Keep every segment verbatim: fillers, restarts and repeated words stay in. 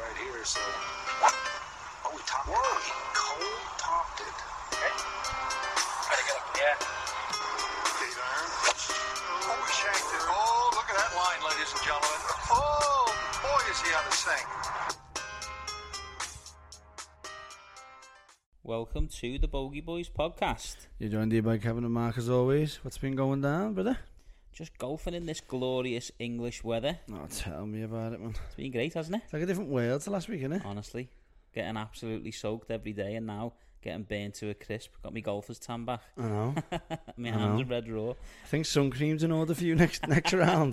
right here, so... Oh, we topped Whoa. it. He cold topped it. Okay. Try to get up. Yeah. Eight iron. Oh, we shanked it. Oh, look at that line, ladies and gentlemen. Oh, boy, is he on the sink. Welcome to the Bogey Boys podcast. You're joined here by Kevin and Mark as always. What's been going down, brother? Just golfing in this glorious English weather. Oh, tell me about it, man. It's been great, hasn't it? It's like a different world to last week, isn't it? Honestly. Getting absolutely soaked every day and now getting burnt to a crisp. Got me golfer's tan back. I know. My I hands know. are red raw. I think sun cream's in order for you next next round.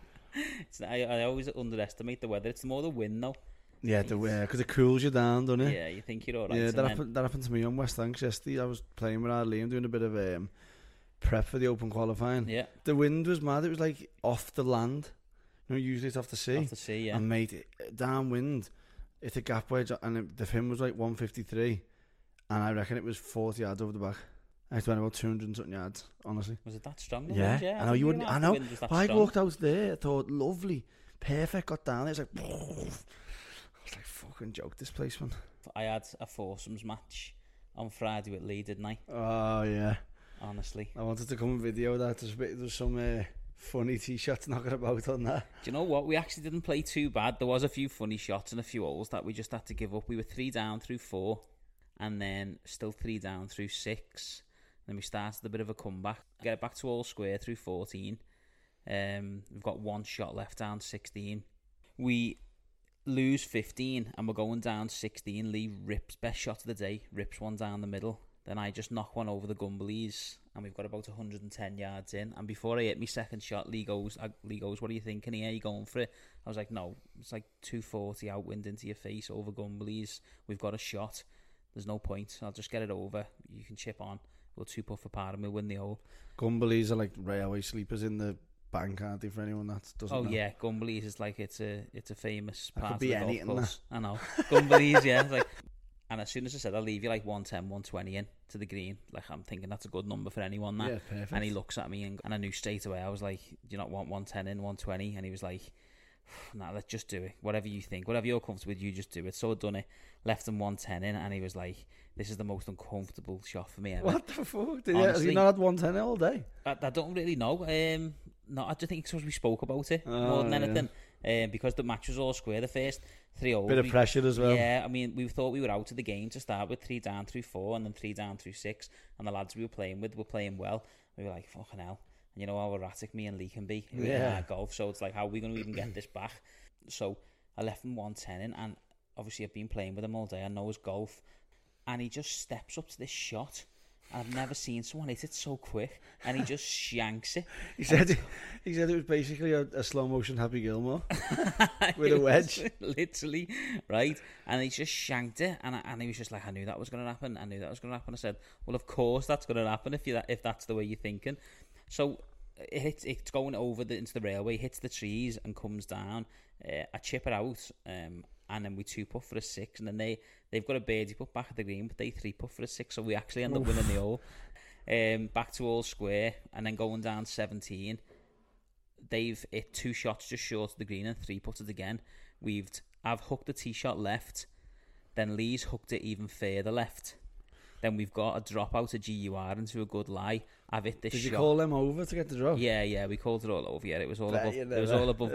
It's, I, I always underestimate the weather. It's more the wind, though. Yeah, the way, because it cools you down, doesn't it? Yeah, you think you're alright. Yeah, that then... happened, that happened to me on West Lancs yesterday. I was playing with our Liam, doing a bit of um, prep for the Open qualifying. Yeah. The wind was mad. It was like off the land. You know, usually it's off the sea. Off the sea, yeah. And mate, it, downwind, it's a gap wedge, and it, the fin was like one fifty-three, and I reckon it was forty yards over the back. I went about two hundred and something yards, honestly. Was it that strong? Yeah, wind? yeah I know you wouldn't. I know. I strong. walked out there, I thought lovely, perfect. Got down there, it's like, I was like, fucking joke this place, man. I had a foursomes match on Friday with Lee, didn't I? Oh yeah. Honestly, I wanted to come and video that. There's a bit, there's some uh, funny tee shots knocking about on that. Do you know what? We actually didn't play too bad. There was a few funny shots and a few holes that we just had to give up. We were three down through four, and then still three down through six. Then we started a bit of a comeback. Get it back to all square through fourteen. Um, we've got one shot left down sixteen. We lose fifteen and we're going down sixteen. Lee rips, best shot of the day, rips one down the middle. Then I just knock one over the Gumbleys and we've got about one hundred ten yards in. And before I hit my second shot, Lee goes, uh, Lee goes, what are you thinking here? Are you going for it? I was like, no, it's like two forty outwind into your face over Gumbleys. We've got a shot. There's no point. I'll just get it over. You can chip on. We'll two puff apart and we'll win the hole. Gumbleys are like railway sleepers in the bank, aren't they, for anyone that doesn't oh, know? Oh yeah, Gumbleys is like, it's a it's a famous that part could be of the anything, golf course. That. I know. Gumbleys, yeah. It's like, and as soon as I said, I'll leave you like one ten, one twenty in to the green, like I'm thinking that's a good number for anyone, that. Yeah, perfect. And he looks at me and, and I knew straight away, I was like, do you not want one ten in, one twenty? And he was like, nah, let's just do it. Whatever you think, whatever you're comfortable with, you just do it. So I'd done it, left him one ten in, and he was like, this is the most uncomfortable shot for me ever. What the fuck? Did Honestly, you, you not had one ten all day? I, I don't really know. Um, no, I just think it's because we spoke about it oh, more than yeah. anything. Um, because the match was all square, the first three overs. Bit of we, pressure as well. Yeah, I mean, we thought we were out of the game to start with, three down through four, and then three down through six. And the lads we were playing with were playing well. We were like, fucking hell. And you know how erratic me and Lee can be in yeah. our golf. So it's like, how are we going to even get this back? So I left him one ten in, and obviously I've been playing with him all day. I know his golf. And he just steps up to this shot. I've never seen someone hit it so quick, and he just shanks it. He said it, he said it was basically a, a slow motion Happy Gilmore with a wedge, literally, right? And he just shanked it, and I, and he was just like, I knew that was going to happen. I knew that was going to happen. I said, well, of course that's going to happen if you if that's the way you're thinking. So it hits, it's going over the, into the railway, hits the trees, and comes down. Uh, I chip it out, um, and then we two putt for a six, and then they they've got a birdie putt back at the green, but they three putt for a six, so we actually end up Oof. winning the hole. Um, back to all square, and then going down seventeen. They've hit two shots just short of the green and three putted again. We've I've hooked the tee shot left, then Lee's hooked it even further left. Then we've got a drop out of G U R into a good lie. I've hit this Did shot. you call them over to get the drop? Yeah, yeah, we called it all over. Yeah, it was all Bet above. you It never. was all above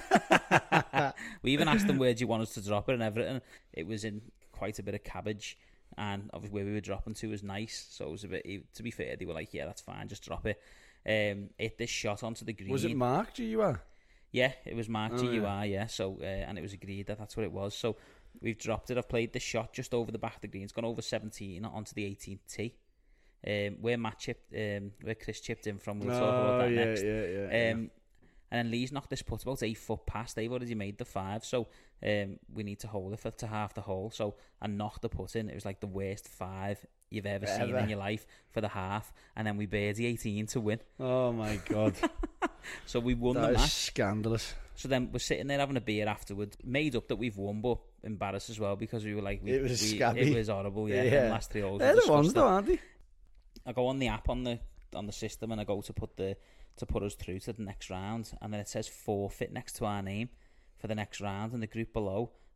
board. We even asked them where do you want us to drop it and everything. It was in quite a bit of cabbage, and obviously where we were dropping to was nice. So it was a bit. To be fair, they were like, "Yeah, that's fine, just drop it." Um, hit this shot onto the green. Was it Mark G U R? Yeah, it was Mark Oh, G U R. Yeah, so uh, and it was agreed that that's what it was. So we've dropped it. I've played this shot just over the back of the green. It's gone over seventeen onto the eighteenth tee. Um, where Matt chipped, um, where Chris chipped in from. We'll talk about that yeah, next. Yeah, yeah, um, yeah. And then Lee's knocked this putt about eight foot past. They've already made the five, so um, we need to hold it for to half the hole. So I knocked the putt in. It was like the worst five you've ever, ever. seen in your life for the half, and then we birdie eighteen to win. Oh my god! So we won that the is match. Scandalous. So then we're sitting there having a beer afterwards, made up that we've won, but embarrassed as well because we were like, we, it was we, scabby. It was horrible. Yeah, yeah. The last three holes. They're the ones, though, aren't they? I go on the app on the on the system and I go to put the to put us through to the next round, and then it says forfeit next to our name for the next round in the group below.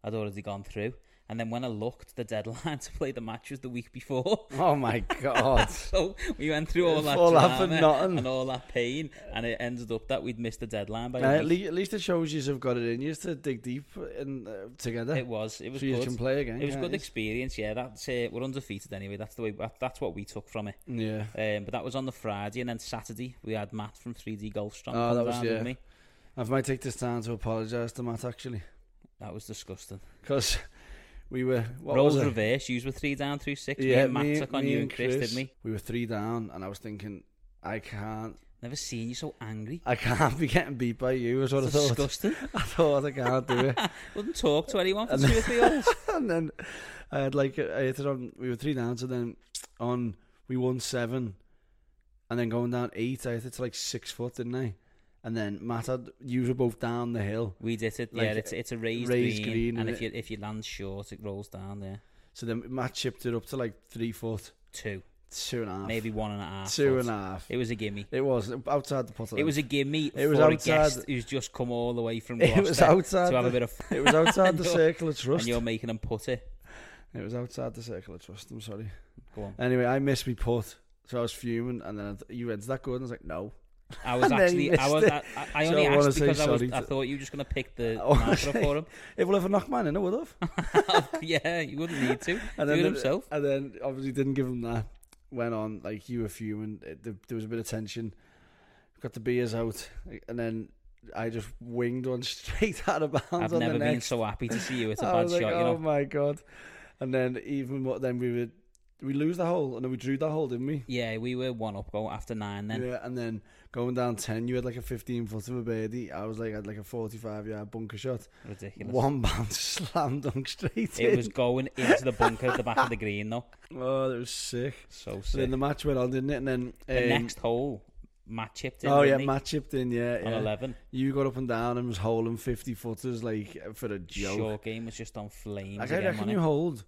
had already gone through. And then when I looked, the deadline to play the match was the week before. Oh my God. So we went through all that all that for drama nothing. and all that pain, and it ended up that we'd missed the deadline by Uh, a at, week. least, at least it shows you've got it in you to dig deep in, uh, together. It was, it was so you good. can play again. It was a can't good you? experience, yeah. That's uh, we're undefeated anyway. That's the way. That, that's what we took from it. Yeah. Um, but that was on the Friday, and then Saturday we had Matt from three D Golf Strong. Oh, come that was- down yeah. with me. I might take this time to apologise to Matt, actually. That was disgusting. Because we were... What Roles was it? reverse. You were three down through six. me Yeah, and Matt me, took on me you and and Chris, didn't we? We were three down, and I was thinking, I can't... Never seen you so angry. I can't be getting beat by you, is what It's I thought. disgusting. I thought I can't do it. Wouldn't talk to anyone for And two or three hours. And then I had like, I hit it on, we were three down, so then on, we won seven, and then going down eight, I hit it to like six foot, didn't I? And then Matt had, you were both down the hill. We did it. Like, yeah, it's it's a raised, raised green, green, and and if it- you if you land short, it rolls down there. So then Matt chipped it up to like three foot, Two, two and a half. maybe one and a half. Two foot. and a half. It was a gimme. It was outside the putter. It was a gimme It was for a outside- guest who's just come all the way from It Gloucester was outside to have the- a bit of It was outside the And you're- circle of trust. and you're making him put it. It was outside the circle of trust. I'm sorry. Go on. Anyway, I missed me putt, so I was fuming, and then I th- you went, "Is that good?" And I was like, "No." I was And then actually, you I missed was, it. I, I I So only I wanna asked say because I was, sorry I to- thought you were just going to pick the I wanna marker up say- for him. If well, if I knocked mine in, I would have. Yeah, you wouldn't need to. And Do it then, himself. and then obviously didn't give him that. Went on like you were fuming. It, there, there was a bit of tension. Got the beers out, and then I just winged one straight out of bounds I've on never the been next. so happy to see you. It's a I bad was shot, like, you oh know. my God! And then even more, then we would we lose the hole, and then we drew that hole, didn't we? Yeah, we were one up go after nine then. Yeah, and then going down ten, you had like a fifteen foot of a birdie. I was like, I had like a forty-five yard bunker shot. Ridiculous. One bounce, slam dunk straight It in. was going into the bunker at the back of the green though. Oh, that was sick. So So then sick. the match went on, didn't it? And then The um, next hole, Matt chipped in. oh yeah, didn't he? Matt chipped in. Yeah, on yeah. eleven. You got up and down and was holding fifty footers like for a joke. Short game was just on flames. Like, I again, reckon wasn't you it? hold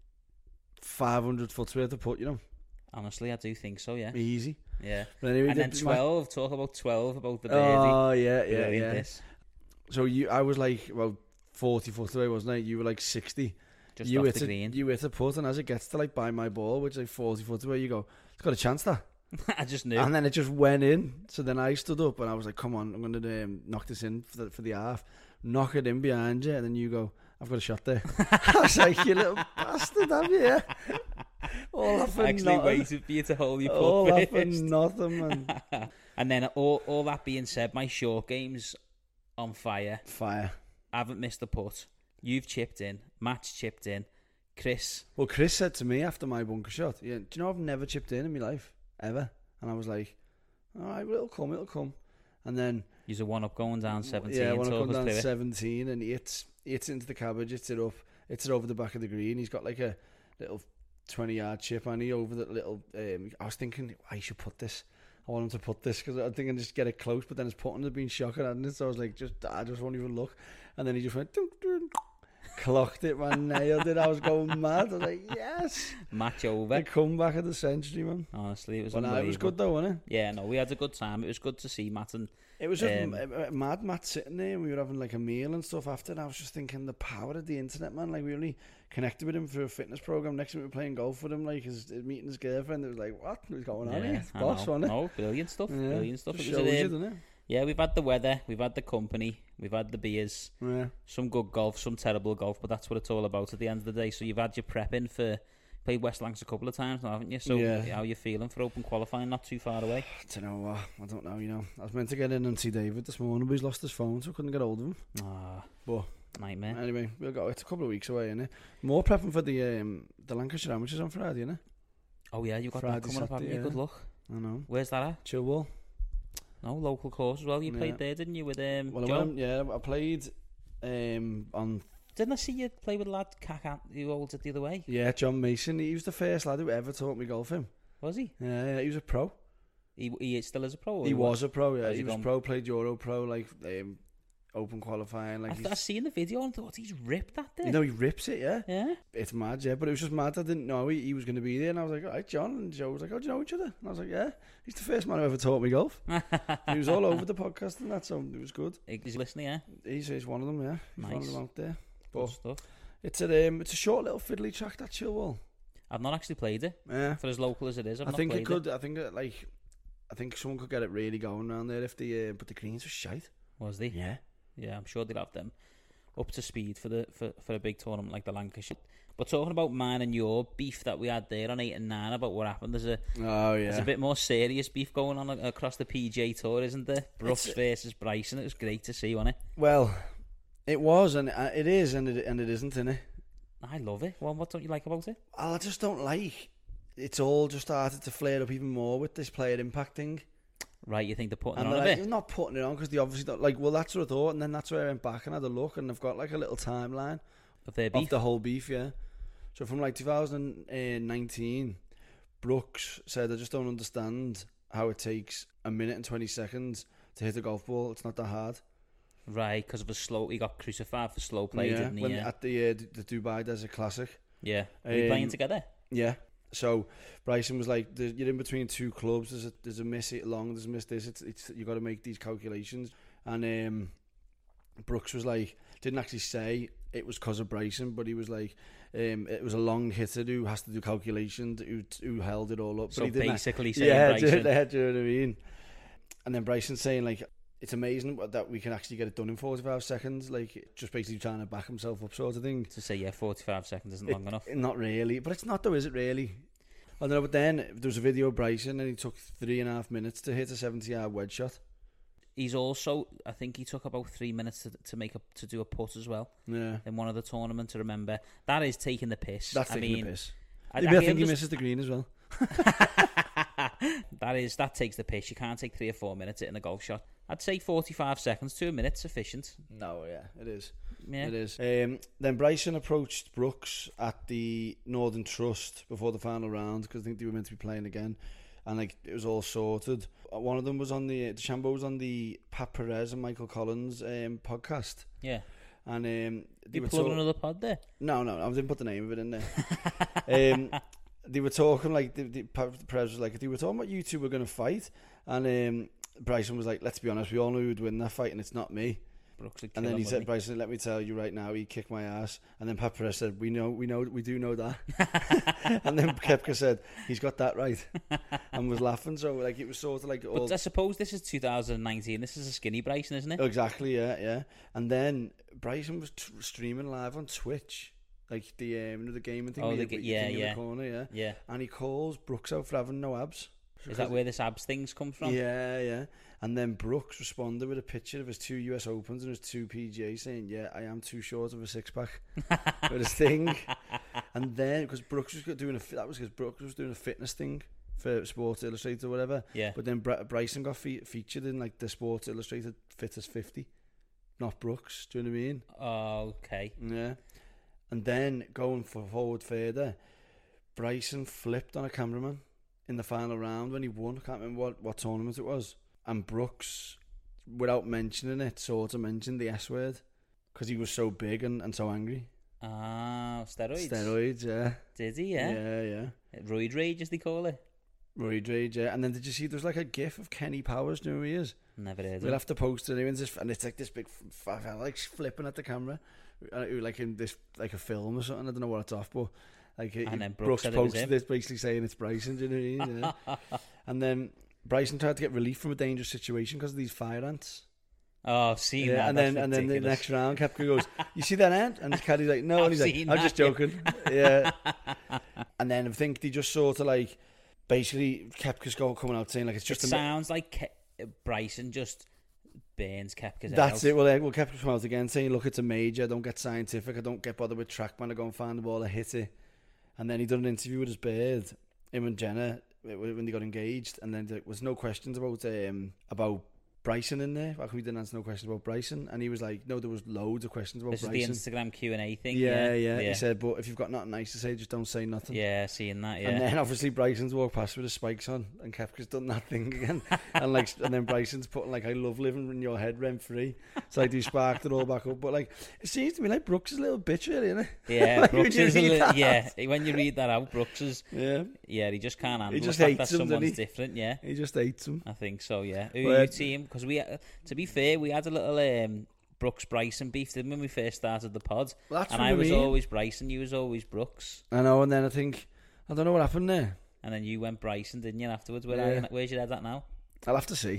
five hundred foot worth of put, you know, Honestly, I do think so. Yeah, easy. yeah. But anyway, And then did my- twelve. Talk about twelve. About the birdie. Oh yeah, yeah, Brilliant yeah. This. So you, I was like, well, forty foot away, wasn't I? You were like sixty. Just you off hit the a, green. You hit a putt, and as it gets to like by my ball, which is like forty foot away, you go, it's got a chance that. I just knew. And then it just went in. So then I stood up and I was like, come on, I'm going to um, knock this in for the, for the half. Knock it in behind you. And then you go, I've got a shot there. I was like, you little bastard, have you? Yeah. All that for I actually nothing. waited for you to hold your All putt that for first. nothing, man. And then all, all that being said, my short game's on fire. Fire. I haven't missed a putt. You've chipped in. Matt's chipped in. Chris. Well, Chris said to me after my bunker shot, yeah, do you know I've never chipped in in my life? Ever. And I was like, all right, well, it'll come, it'll come. And then... He's a one up going down seventeen. Yeah, when I talk come us down through it. seventeen and he hits, he hits into the cabbage, hits it up, hits it over the back of the green. He's got like a little twenty yard chip on he over that little. Um, I was thinking, I should put this. I want him to put this because I think I just get it close, but then his putting had been shocking, hadn't it? So I was like, just I just won't even look. And then he just went, dunk, dunk, clocked it, man, nailed it. I was going mad. I was like, yes, Match the over. comeback of the century, man. Honestly, it was But nah, it was unbelievable. good though, wasn't it? Yeah, no, we had a good time. It was good to see Matt and It was just Um, m- m- mad, Matt sitting there and we were having like a meal and stuff after, and I was just thinking the power of the internet, man. Like, we only connected with him for a fitness program. Next week we were playing golf with him, like his, his meeting his girlfriend. It was like, what was going on yeah, here? I Boss, know. wasn't it? No, brilliant stuff. Yeah, Brilliant stuff. just It was shows a, you, um, doesn't it? yeah, we've had the weather, we've had the company, we've had the beers, Yeah. some good golf, some terrible golf, but that's what it's all about at the end of the day. So you've had your prepping for played West Lancs a couple of times now, haven't you? So Yeah. how are you feeling for open qualifying? Not too far away. I don't know what. I don't know, you know. I was meant to get in and see David this morning, but he's lost his phone, so I couldn't get hold of him. Ah, But nightmare. anyway, we'll go. It's a couple of weeks away, innit? More prepping for the um, the Lancashire Amateurs on Friday, innit? Oh yeah, you got Friday, that coming up, haven't Saturday, you? Good yeah. luck. I know. Where's that at? Chilwell. No, local course as well. You Yeah. played there, didn't you? With um, Well, I Joe? went, yeah, I played um, on Didn't I see you play with a lad Kakan who holds it the other way? Yeah, John Mason. He was the first lad who ever taught me golfing. Was he? Yeah, yeah, he was a pro. He he still is a pro. Or He was a pro. Yeah, Has he he was gone- pro. Played Euro pro, like um, open qualifying. Like, I've, I've he's, seen the video and thought he's ripped that there. you know, he rips it. Yeah, Yeah. it's mad. Yeah, but it was just mad. I didn't know he, he was going to be there, and I was like, all right, John. And Joe was like, oh, do you know each other? And I was like, yeah. He's the first man who ever taught me golf. He was all over the podcast and that, so it was good. He's listening, yeah. He's, he's one of them. Yeah, he's one of Nice. them out there. Good But stuff. it's a um, it's a short little fiddly track, that Chilwell. I've not actually played it. Yeah, For as local as it is, I've I not think played it could. I think it, like, I think someone could get it really going around there if the uh, but the greens are shite. Was they? Yeah, Yeah, I'm sure they'd have them up to speed for the for, for a big tournament like the Lancashire. But talking about mine and your beef that we had there on eight and nine about what happened, there's a oh yeah, there's a bit more serious beef going on a- across the P G A Tour, isn't there? Brooks It's- versus Bryson. It was great to see, wasn't it? Well, it was, and uh, it is, and it and it isn't, innit? I love it. Well, what don't you like about it? I just don't like. It's all just started to flare up even more with this player impact thing. Right, you think they're putting And it on they're a like, bit? not putting it on because they obviously don't like. Well, that's what I thought, and then that's where I went back and had a look, and I've got like a little timeline Of their of beef? the whole beef. Yeah, so from like two thousand nineteen, Brooks said, "I just don't understand how it takes a minute and twenty seconds to hit a golf ball. It's not that hard." Right, because of a slow... He got crucified for slow play, yeah, didn't he? when Yeah. at the uh, the Dubai Desert Classic. yeah. Are we playing Um, together? Yeah. So Bryson was like, "There's- "You're in between two clubs. There's a there's a miss it long. There's a miss this. It's it's you got to make these calculations." And um, Brooks was like, didn't actually say it was because of Bryson, but he was like, um, it was a long hitter who has to do calculations, who who held it all up. So but he didn't. basically saying Yeah, Bryson... do, yeah, do you know what I mean? And then Bryson saying like, it's amazing that we can actually get it done in forty-five seconds. Like, just basically trying to back himself up, sort of thing. To say, yeah, forty-five seconds isn't It- long enough. Not really, but it's not though, is it really? I don't know, but then there was a video of Bryson and he took three and a half minutes to hit a seventy yard wedge shot. He's also... I think he took about three minutes to, to make a, to do a putt as well Yeah. in one of the tournaments, to remember. That is taking the piss. That's I taking mean, the piss. I, I, I I think he just- misses the green as well. that is that takes the piss. You can't take three or four minutes hitting a golf shot. I'd say forty-five seconds to a minute sufficient. No, yeah, it is. Yeah. It is. Um, then Bryson approached Brooks at the Northern Trust before the final round because I think they were meant to be playing again, and like it was all sorted. One of them was on the DeChambeau was on the Pat Perez and Michael Collins um, podcast, Yeah. and um, they You were plug talk- another pod there. No, no, I didn't put the name of it in there. um, they were talking like the, the Pat Perez was like they were talking about you two were going to fight, and um, Bryson was like, "Let's be honest, we all knew who'd win that fight, and it's not me." Brooks would And kill then him, he wouldn't said, "Bryson, let me tell you right now, he kicked my ass." And then Pat Perez said, "We know, we know, we do know that." And then Koepka said, "He's got that right," and was laughing. So like it was sort of like all But I suppose this is two thousand nineteen. This is a skinny Bryson, isn't it? exactly, yeah, yeah. And then Bryson was t- streaming live on Twitch, like the um, you know, the gaming thing. Oh, where the you ga- put your yeah, thing in yeah. the corner, yeah. Yeah. And he calls Brooks out for having no abs. Is that where this abs things come from? Yeah, yeah. And then Brooks responded with a picture of his two U S Opens and his two P G A saying, "Yeah, I am too short of a six pack." with his thing. And then because Brooks was doing a fi- that was because Brooks was doing a fitness thing for Sports Illustrated or whatever. Yeah. But then Br- Bryson got fe- featured in like the Sports Illustrated Fittest fifty, not Brooks. Do you know what I mean? Oh, okay. Yeah. And then going for forward further, Bryson flipped on a cameraman in the final round when he won. I can't remember what, what tournament it was. And Brooks, without mentioning it, sort of mentioned the S word because he was so big and, and so angry. Ah, steroids. Steroids, yeah. Did he? Yeah. Yeah, yeah. Roid rage, as they call it. Roid rage, yeah. And then did you see, there's like a gif of Kenny Powers, do you know who he is? Never heard of We'll it. have to post it anyway, and it's like this big fat fella, like flipping at the camera, uh, like in this, like a film or something. I don't know what it's off, but like it, And then Brooks Brooks said it was posted him. this basically saying it's Bryson, do you know what I mean? Yeah. And then Bryson tried to get relief from a dangerous situation because of these fire ants. Oh, I've seen that. Yeah, and That's then and then the ridiculous. next round, Koepka goes, "You see that ant?" And Caddy's like, "No," and I've he's like, seen "I'm that, just yeah." joking." Yeah. And then I think they just sort of like, basically, Koepka's go coming out saying like it's It just a. sounds like Ke- Bryson just burns Koepka's head That's out. it. Well, uh, well, Koepka's come out again saying, "Look, it's a major. I don't get scientific. I don't get bothered with TrackMan. I go and find the ball. I hit it." And then he done an interview with his bird, him and Jenna, when they got engaged. And then there was no questions about um about Bryson in there. How come we didn't answer no questions about Bryson? And he was like, "No, there was loads of questions about This Bryson." is the Instagram Q and A thing. Yeah, Yeah, yeah, He said, "But if you've got nothing nice to say, just don't say nothing." Yeah, seeing that. Yeah. And then obviously Bryson's walked past with his spikes on, and Koepka's done that thing again, and like, and then Bryson's putting like, "I love living in your head rent free." So like, he sparked it all back up. But like, it seems to me like Brooks is a little bitch, really, isn't it? Yeah, Like, when Brooks you is a read li- that. yeah. When you read that out, Brooks is Yeah, yeah. He just can't handle just the fact that hates him, doesn't someone's he? different. Yeah, he just hates him. I think so. Yeah. Who Well, are you team? Because we, uh, to be fair, we had a little um, Brooks Bryson beef, didn't we, when we first started the pod? Well, that's and what I I was mean. always Bryson, you was always Brooks. I know, and then I think, I don't know what happened there. And then you went Bryson, didn't you, afterwards? Where Yeah. are you, where's your head at now? I'll have to see.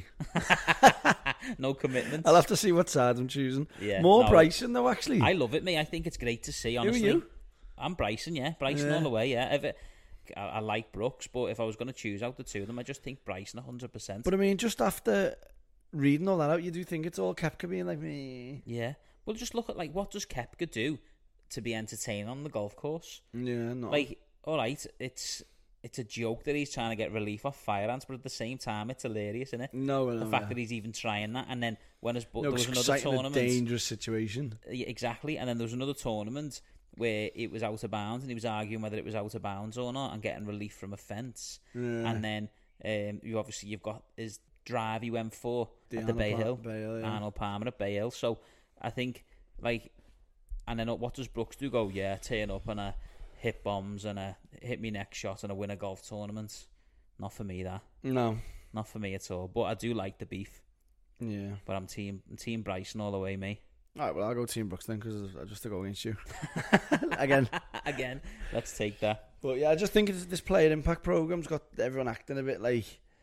No commitment. I'll have to see what side I'm choosing. Yeah, More no, Bryson, though, actually. I love it, mate. I think it's great to see, honestly. Who are you? I'm Bryson, yeah. Bryson Yeah. all the way, yeah. If it, I, I like Brooks, but if I was going to choose out the two of them, I just think Bryson one hundred percent. But I mean, just after reading all that out, you do think it's all Koepka being like me. Yeah. Well, just look at, like, what does Koepka do to be entertaining on the golf course? Yeah, no. Like, all right, it's it's a joke that he's trying to get relief off fire ants, but at the same time, it's hilarious, isn't it? no, no, The fact yeah. that he's even trying that, and then when his, but no, there was it's another exciting, a tournament, dangerous situation. Yeah, exactly, and then there was another tournament where it was out of bounds, and he was arguing whether it was out of bounds or not, and getting relief from a fence. Yeah. And then um, you obviously you've got his drive he went for The at the Arnold Bay Palmer- Hill, Bay Hill, yeah. Arnold Palmer at Bay Hill. So I think like, and then what does Brooks do? Go, yeah, turn up and a hit bombs and a hit me next shot and a win a golf tournament. Not for me, that. No. Not for me at all. But I do like the beef. Yeah. But I'm team I'm team Bryson all the way, me. All right, well, I'll go Team Brooks then, because I just to go against you. Again. Again, let's take that. But yeah, I just think it's, this player impact program's got everyone acting a bit like,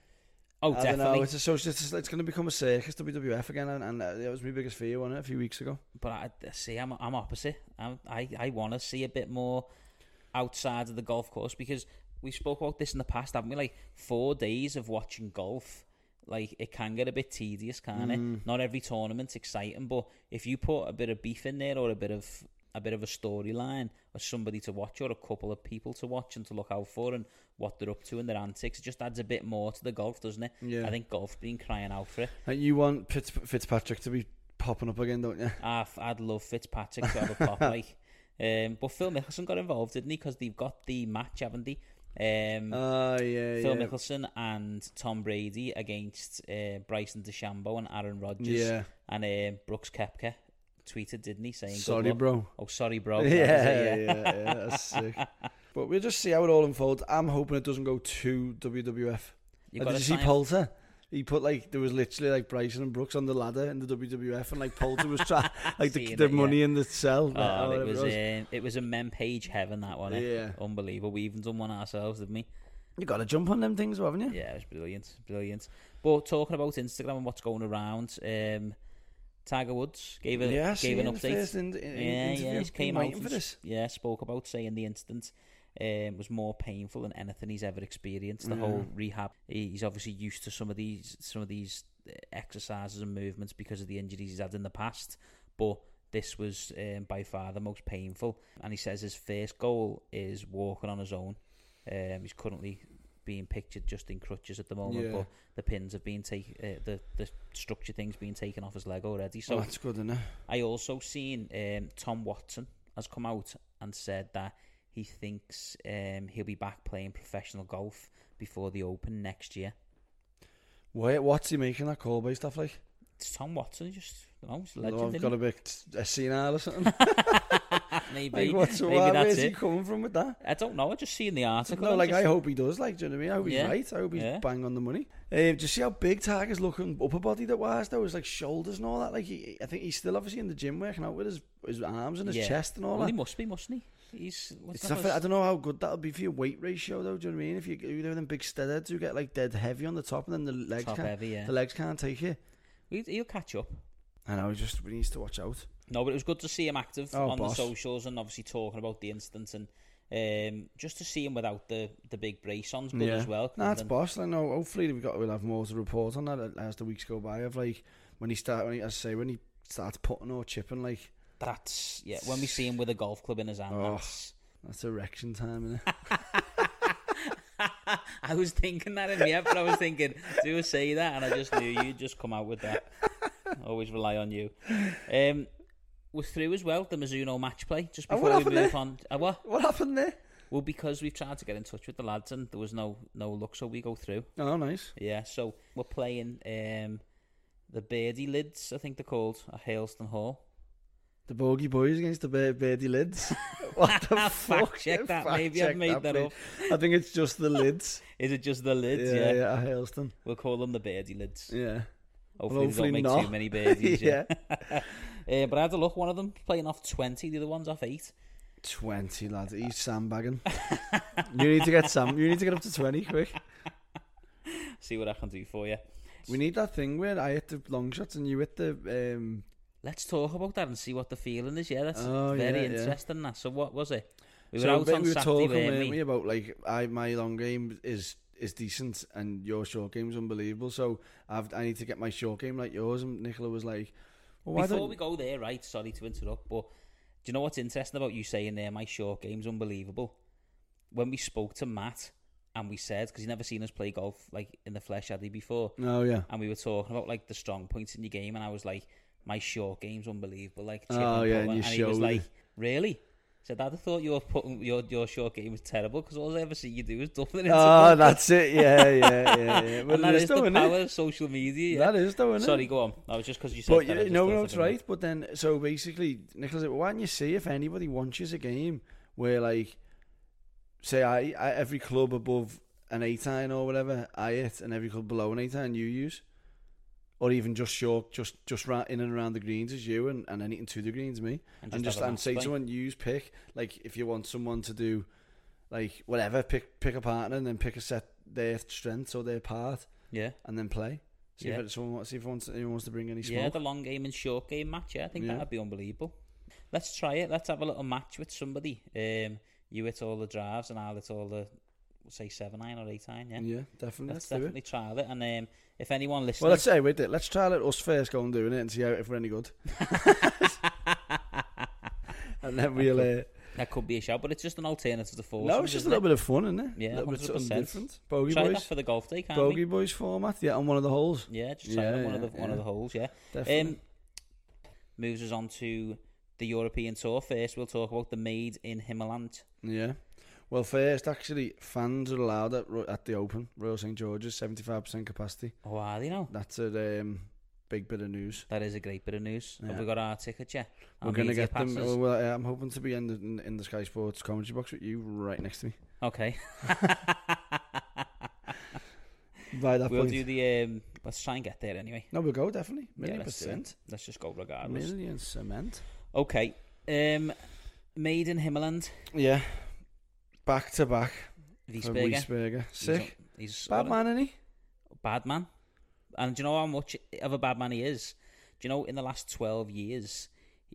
Oh, I don't definitely. know, it's a social, it's, it's going to become a circus, W W F again, and, and uh, that was my biggest fear, wasn't it, a few weeks ago? But I see, I'm I'm opposite. I'm, I I want to see a bit more outside of the golf course, because we spoke about this in the past, haven't we? Like, four days of watching golf, like, it can get a bit tedious, can't Mm. it? Not every tournament's exciting, but if you put a bit of beef in there, or a bit of a bit of a storyline, or somebody to watch, or a couple of people to watch and to look out for, and what they're up to and their antics, it just adds a bit more to the golf, doesn't it? Yeah. I think golf's been crying out for it. Like, you want Fitz, Fitzpatrick to be popping up again, don't you? I'd, I'd love Fitzpatrick to have a pop, like. Um, but Phil Mickelson got involved, didn't he? Because they've got the match, haven't they? Um, Oh, yeah, Phil yeah. Mickelson and Tom Brady against uh, Bryson DeChambeau and Aaron Rodgers. Yeah. And um, Brooks Koepka tweeted, didn't he? Saying, "Good Sorry, luck." bro. Oh, sorry, bro. Yeah, That was it, yeah, yeah, that's sick. But we'll just see how it all unfolds. I'm hoping it doesn't go to W W F. You Uh, gotta did you see sign- Poulter? He put like, there was literally like Bryson and Brooks on the ladder in the W W F, and like Poulter was trying like the, Seen the it, money yeah. in the cell. Oh, or it whatever was, it was. um, it was a mem page heaven, that one. eh? Yeah. Unbelievable. We even done one ourselves, didn't we? You got to jump on them things, haven't you? Yeah, it was brilliant, brilliant. But talking about Instagram and what's going around, um, Tiger Woods gave a Yeah, gave an seeing the update. first in, in, yeah, interview. yeah, he came Been out waiting and for s- this. yeah, spoke about saying the incident um, was more painful than anything he's ever experienced. The Yeah. whole rehab, he- he's obviously used to some of these some of these uh, exercises and movements because of the injuries he's had in the past, but this was um, by far the most painful. And he says his first goal is walking on his own. Um, he's currently being pictured just in crutches at the moment, Yeah. but the pins have been taken, uh, the the structure thing's been taken off his leg already. So Oh, that's good, isn't it? I also seen um, Tom Watson has come out and said that he thinks um, he'll be back playing professional golf before the Open next year. Wait, what's he making that call based off like? It's Tom Watson, just you know, he's a Oh, legend. I've isn't got he? a bit a senile or something. maybe, Like, what's maybe why, that's where's he it. coming from with that? I don't know. I just seen the article. No, I'm like just- I hope he does. Like, do you know what I mean? I hope he's Yeah. right. I hope he's Yeah. bang on the money. Um, do you see how big Tiger's looking upper body that was though? His like shoulders and all that. Like, he, I think he's still obviously in the gym working out with his his arms and his Yeah. chest and all Well, that. he must be, mustn't he? He's. What's It's that not, was- I don't know how good that'll be for your weight ratio though. Do you know what I mean? If you you know them big steadheads who get like dead heavy on the top and then the legs top can't, heavy, yeah. the legs can't take it. He'll, he'll catch up. I know. He just he needs to watch out. No, but it was good to see him active Oh, on boss. the socials and obviously talking about the incident, and um, just to see him without the, the big brace on's good as well. Nah, it's And- boss. I know. Hopefully, we've got we'll have more to report on that as the weeks go by. Of like when he start, when he, as I say, when he starts putting or chipping, like That's yeah. When we see him with a golf club in his hand, Oh. that's. that's erection time, isn't it? I was thinking that in my head, but I was thinking, do I say that? And I just knew you'd just come out with that. Always rely on you. Um, we're through as well, the Mizuno match play. Just Oh, before what we happened move there? on. Uh, what? What happened there? Well, because we've tried to get in touch with the lads and there was no no luck, so we go through. Oh, nice. Yeah, so we're playing um, the Birdie Lids, I think they're called, at Hailston Hall. The Bogey Boys against the Bear- Birdie Lids. What the Fact fuck? check that, Fact maybe I've check made that please. up. I think it's just the lids. Is it just the lids? yeah, Yeah, yeah, at Hailston. We'll call them the Birdie Lids. Yeah. Hopefully, hopefully they don't make not. too many birdies. yeah. Uh, but I had a look. One of them playing off twenty, the other one's off eight. twenty, lad. He's sandbagging. You need to get Sam. You need to get up to twenty quick. See what I can do for you. We need that thing where I hit the long shots and you hit the. Um... Let's talk about that and see what the feeling is. Yeah, that's oh, very yeah, interesting. Yeah. That. So what was it? We were so out on we were Saturday, talking, weren't weren't we? we, about like I my long game is is decent and your short game's unbelievable. So I've I need to get my short game like yours. And Nicola was like, well, why Before don't... we go there, right? Sorry to interrupt, but do you know what's interesting about you saying there? My short game's unbelievable. When we spoke to Matt and we said, because he'd never seen us play golf like in the flesh, had he before? Oh yeah. And we were talking about like the strong points in your game, and I was like, my short game's unbelievable. Like, oh and yeah, and, and, and he was like, really? I said, I'd have thought your putting your your short game was terrible because all I ever see you do is double it into. Oh, goal. that's it. Yeah, yeah, yeah, yeah. Well, and that is though, the innit? power of social media. Yeah. That is though, isn't Sorry, it? go on. That was just because you said But that. I you just no, thought no, of it's it. right. But then, so basically, Nicholas, why don't you see if anybody wants you a game where, like, say, I, I every club above an eight iron or whatever, I hit, and every club below an eight iron you use, or even just short, just just ra- in and around the greens is you, and, and anything to the greens me, And and just just, have a and match say play. someone use pick, like if you want someone to do, like whatever, pick pick a partner and then pick a set their strengths or their part, Yeah. and then play. See Yeah. if it, someone wants, see if wants, anyone wants to bring any Yeah, smoke. the long game and short game match. Yeah, I think Yeah. that'd be unbelievable. Let's try it. Let's have a little match with somebody. Um, you hit all the drives and I'll hit all the, say, seven iron or eight iron. Yeah, Yeah, definitely. let's Let's, do definitely it. trial it. And um, if anyone listening, Well, let's say wait. Let's try let us first go and doing it and see how if we're any good, and then we'll. Uh, that could be a shout, but it's just an alternative to four. no, it's just a little bit of fun, isn't it? Yeah, a little bit one hundred percent. something different. Bogey Try boys, that for the golf day, can't bogey we? boys format. Yeah, on one of the holes. Yeah, just try Yeah, it on one yeah, of the one yeah. of the holes. Yeah. Definitely. Um, moves us on to the European Tour. First, we'll talk about the Made in Himmerland. Yeah. Well, first, actually, fans are allowed at, Ro- at the Open, Royal Saint George's, seventy-five percent capacity. Oh, are they now? That's a um, big bit of news. That is a great bit of news. Yeah. Have we got our tickets yet? Our We're going to media get them. passes? Oh, well, uh, I'm hoping to be in the, in, in the Sky Sports commentary box with you right next to me. Okay. By that We'll point. do the. Um, let's try and get there anyway. No, we'll go, definitely. Million Yeah, let's do it. percent. Let's just go regardless. Million cement. Okay. Um, Made in Himmerland. Yeah. Back to back. for Wiesberger. Wiesberger. He's Sick. a- He's Bad man, isn't he? Bad man. And do you know how much of a bad man he is? Do you know in the last twelve years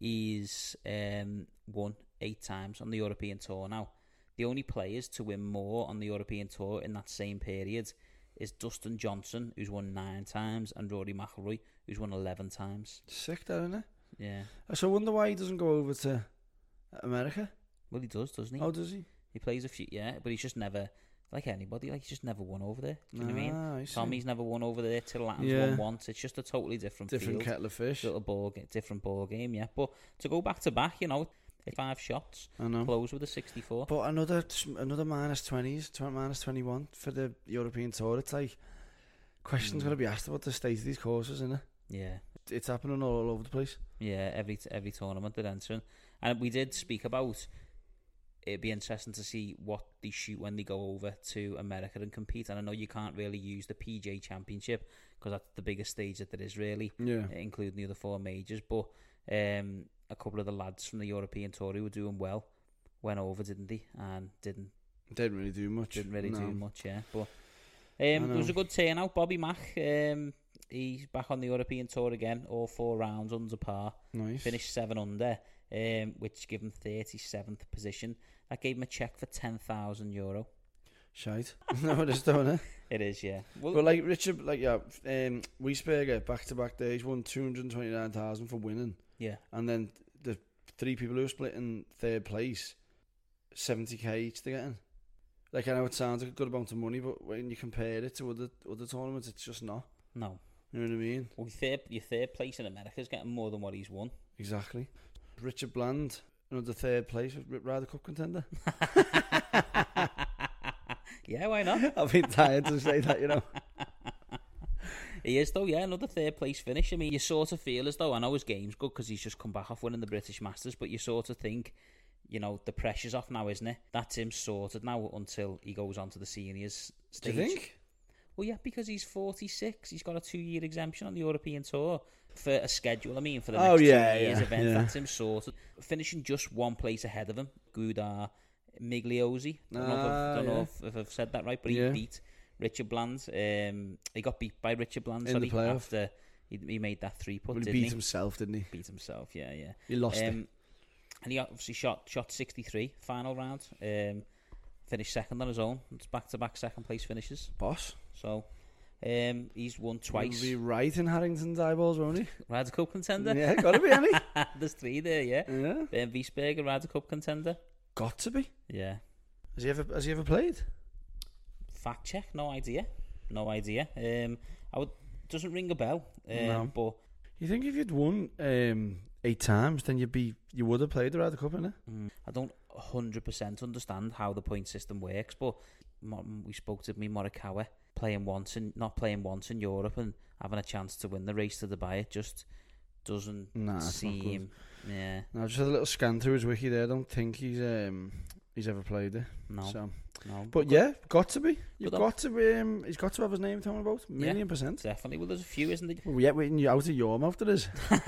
he's um, won eight times on the European Tour now? The only players to win more on the European Tour in that same period is Dustin Johnson, who's won nine times, and Rory McIlroy, who's won eleven times. Sick, that, isn't it? Yeah. So I wonder why he doesn't go over to America. Well, he does, doesn't he? Oh, does he? He plays a few, yeah, but he's just never, like anybody, like he's just never won over there. Do you know what I mean? Ah, I see. Tommy's never won over there. Till Latham's Yeah. won once. It's just a totally different, Different field. kettle of fish. Little ball, ga- different ball game, yeah. But to go back to back, you know, five shots, I know. close with a sixty-four. But another another minus twenties, tw- minus twenty-one for the European Tour. It's like questions Mm. going to be asked about the state of these courses, isn't it? Yeah, It's happening all over the place. yeah. Every t- every tournament they're entering, and we did speak about. It'd be interesting to see what they shoot when they go over to America and compete. And I know you can't really use the P G A Championship because that's the biggest stage that there is, really, Yeah. including the other four majors. But um, a couple of the lads from the European Tour who were doing well went over, didn't they? And didn't Didn't really do much. didn't really no. do much, yeah. But um, it was know. a good turnout. Bobby Mack, um, he's back on the European Tour again, all four rounds under par. Nice. Finished seven under, um, which gave him thirty-seventh position. That gave him a check for ten thousand euro. Shite. No, it is, don't it? It is, yeah. Well, But like Richard, like yeah, um, Wiesberger back to back days won two hundred twenty nine thousand for winning, yeah, and then the three people who were split in third place, seventy k each to get in. Like I know it sounds like a good amount of money, but when you compare it to other other tournaments, it's just not. no. You know what I mean? Well, your third, your third place in America is getting more than what he's won. Exactly. Richard Bland, another third place, Ryder Cup contender. Yeah, why not? I've been tired to say that, you know. He is, though, yeah, another third place finish. I mean, you sort of feel as though, I know his game's good because he's just come back off winning the British Masters, but you sort of think, you know, the pressure's off now, isn't it? That's him sorted now until he goes on to the seniors Do stage. you think? Well, yeah, because he's forty-six. He's got a two-year exemption on the European Tour. for a schedule, I mean, for the Oh, next yeah, two years yeah, event, yeah. that's him sorted. Finishing just one place ahead of him, Gudar Migliozzi. I don't, know, if I've, Ah, don't know yeah. if, if I've said that right, but he Yeah. beat Richard Bland. Um, he got beat by Richard Bland, In sorry, the playoff. after he, he made that three putt, Well, he didn't beat he? himself, didn't he? Beat himself, yeah, yeah. He lost it. Um, and he obviously shot shot sixty-three final round. Um, finished second on his own. It's back-to-back second place finishes. Boss. So um, he's won twice. He'll be right in Harrington's eyeballs, won't he? Ryder Cup contender. Yeah, gotta be, hasn't There's three there, yeah. he? Yeah. Um, Wiesberger, Ryder Cup contender. Got to be. Yeah. Has he ever Has he ever played? Fact check, no idea. No idea. Um, I would doesn't ring a bell. Um, No. But You think if you'd won um, eight times, then you'd be you would have played the Ryder Cup, innit? mm, I don't one hundred percent understand how the point system works. But Mo- we spoke to me Morikawa playing once and not playing once in Europe and having a chance to win the race to Dubai. It just doesn't Nah, it's not good. seem. Yeah. No, I just had a little scan through his wiki there. I don't think he's um, he's ever played it. No. So, No. but yeah, got to be. You've Good got to be. Um, he's got to have his name talking about million percent. Definitely. Well, there's a few, isn't there? Well, yeah, waiting you out of your mouth, there is.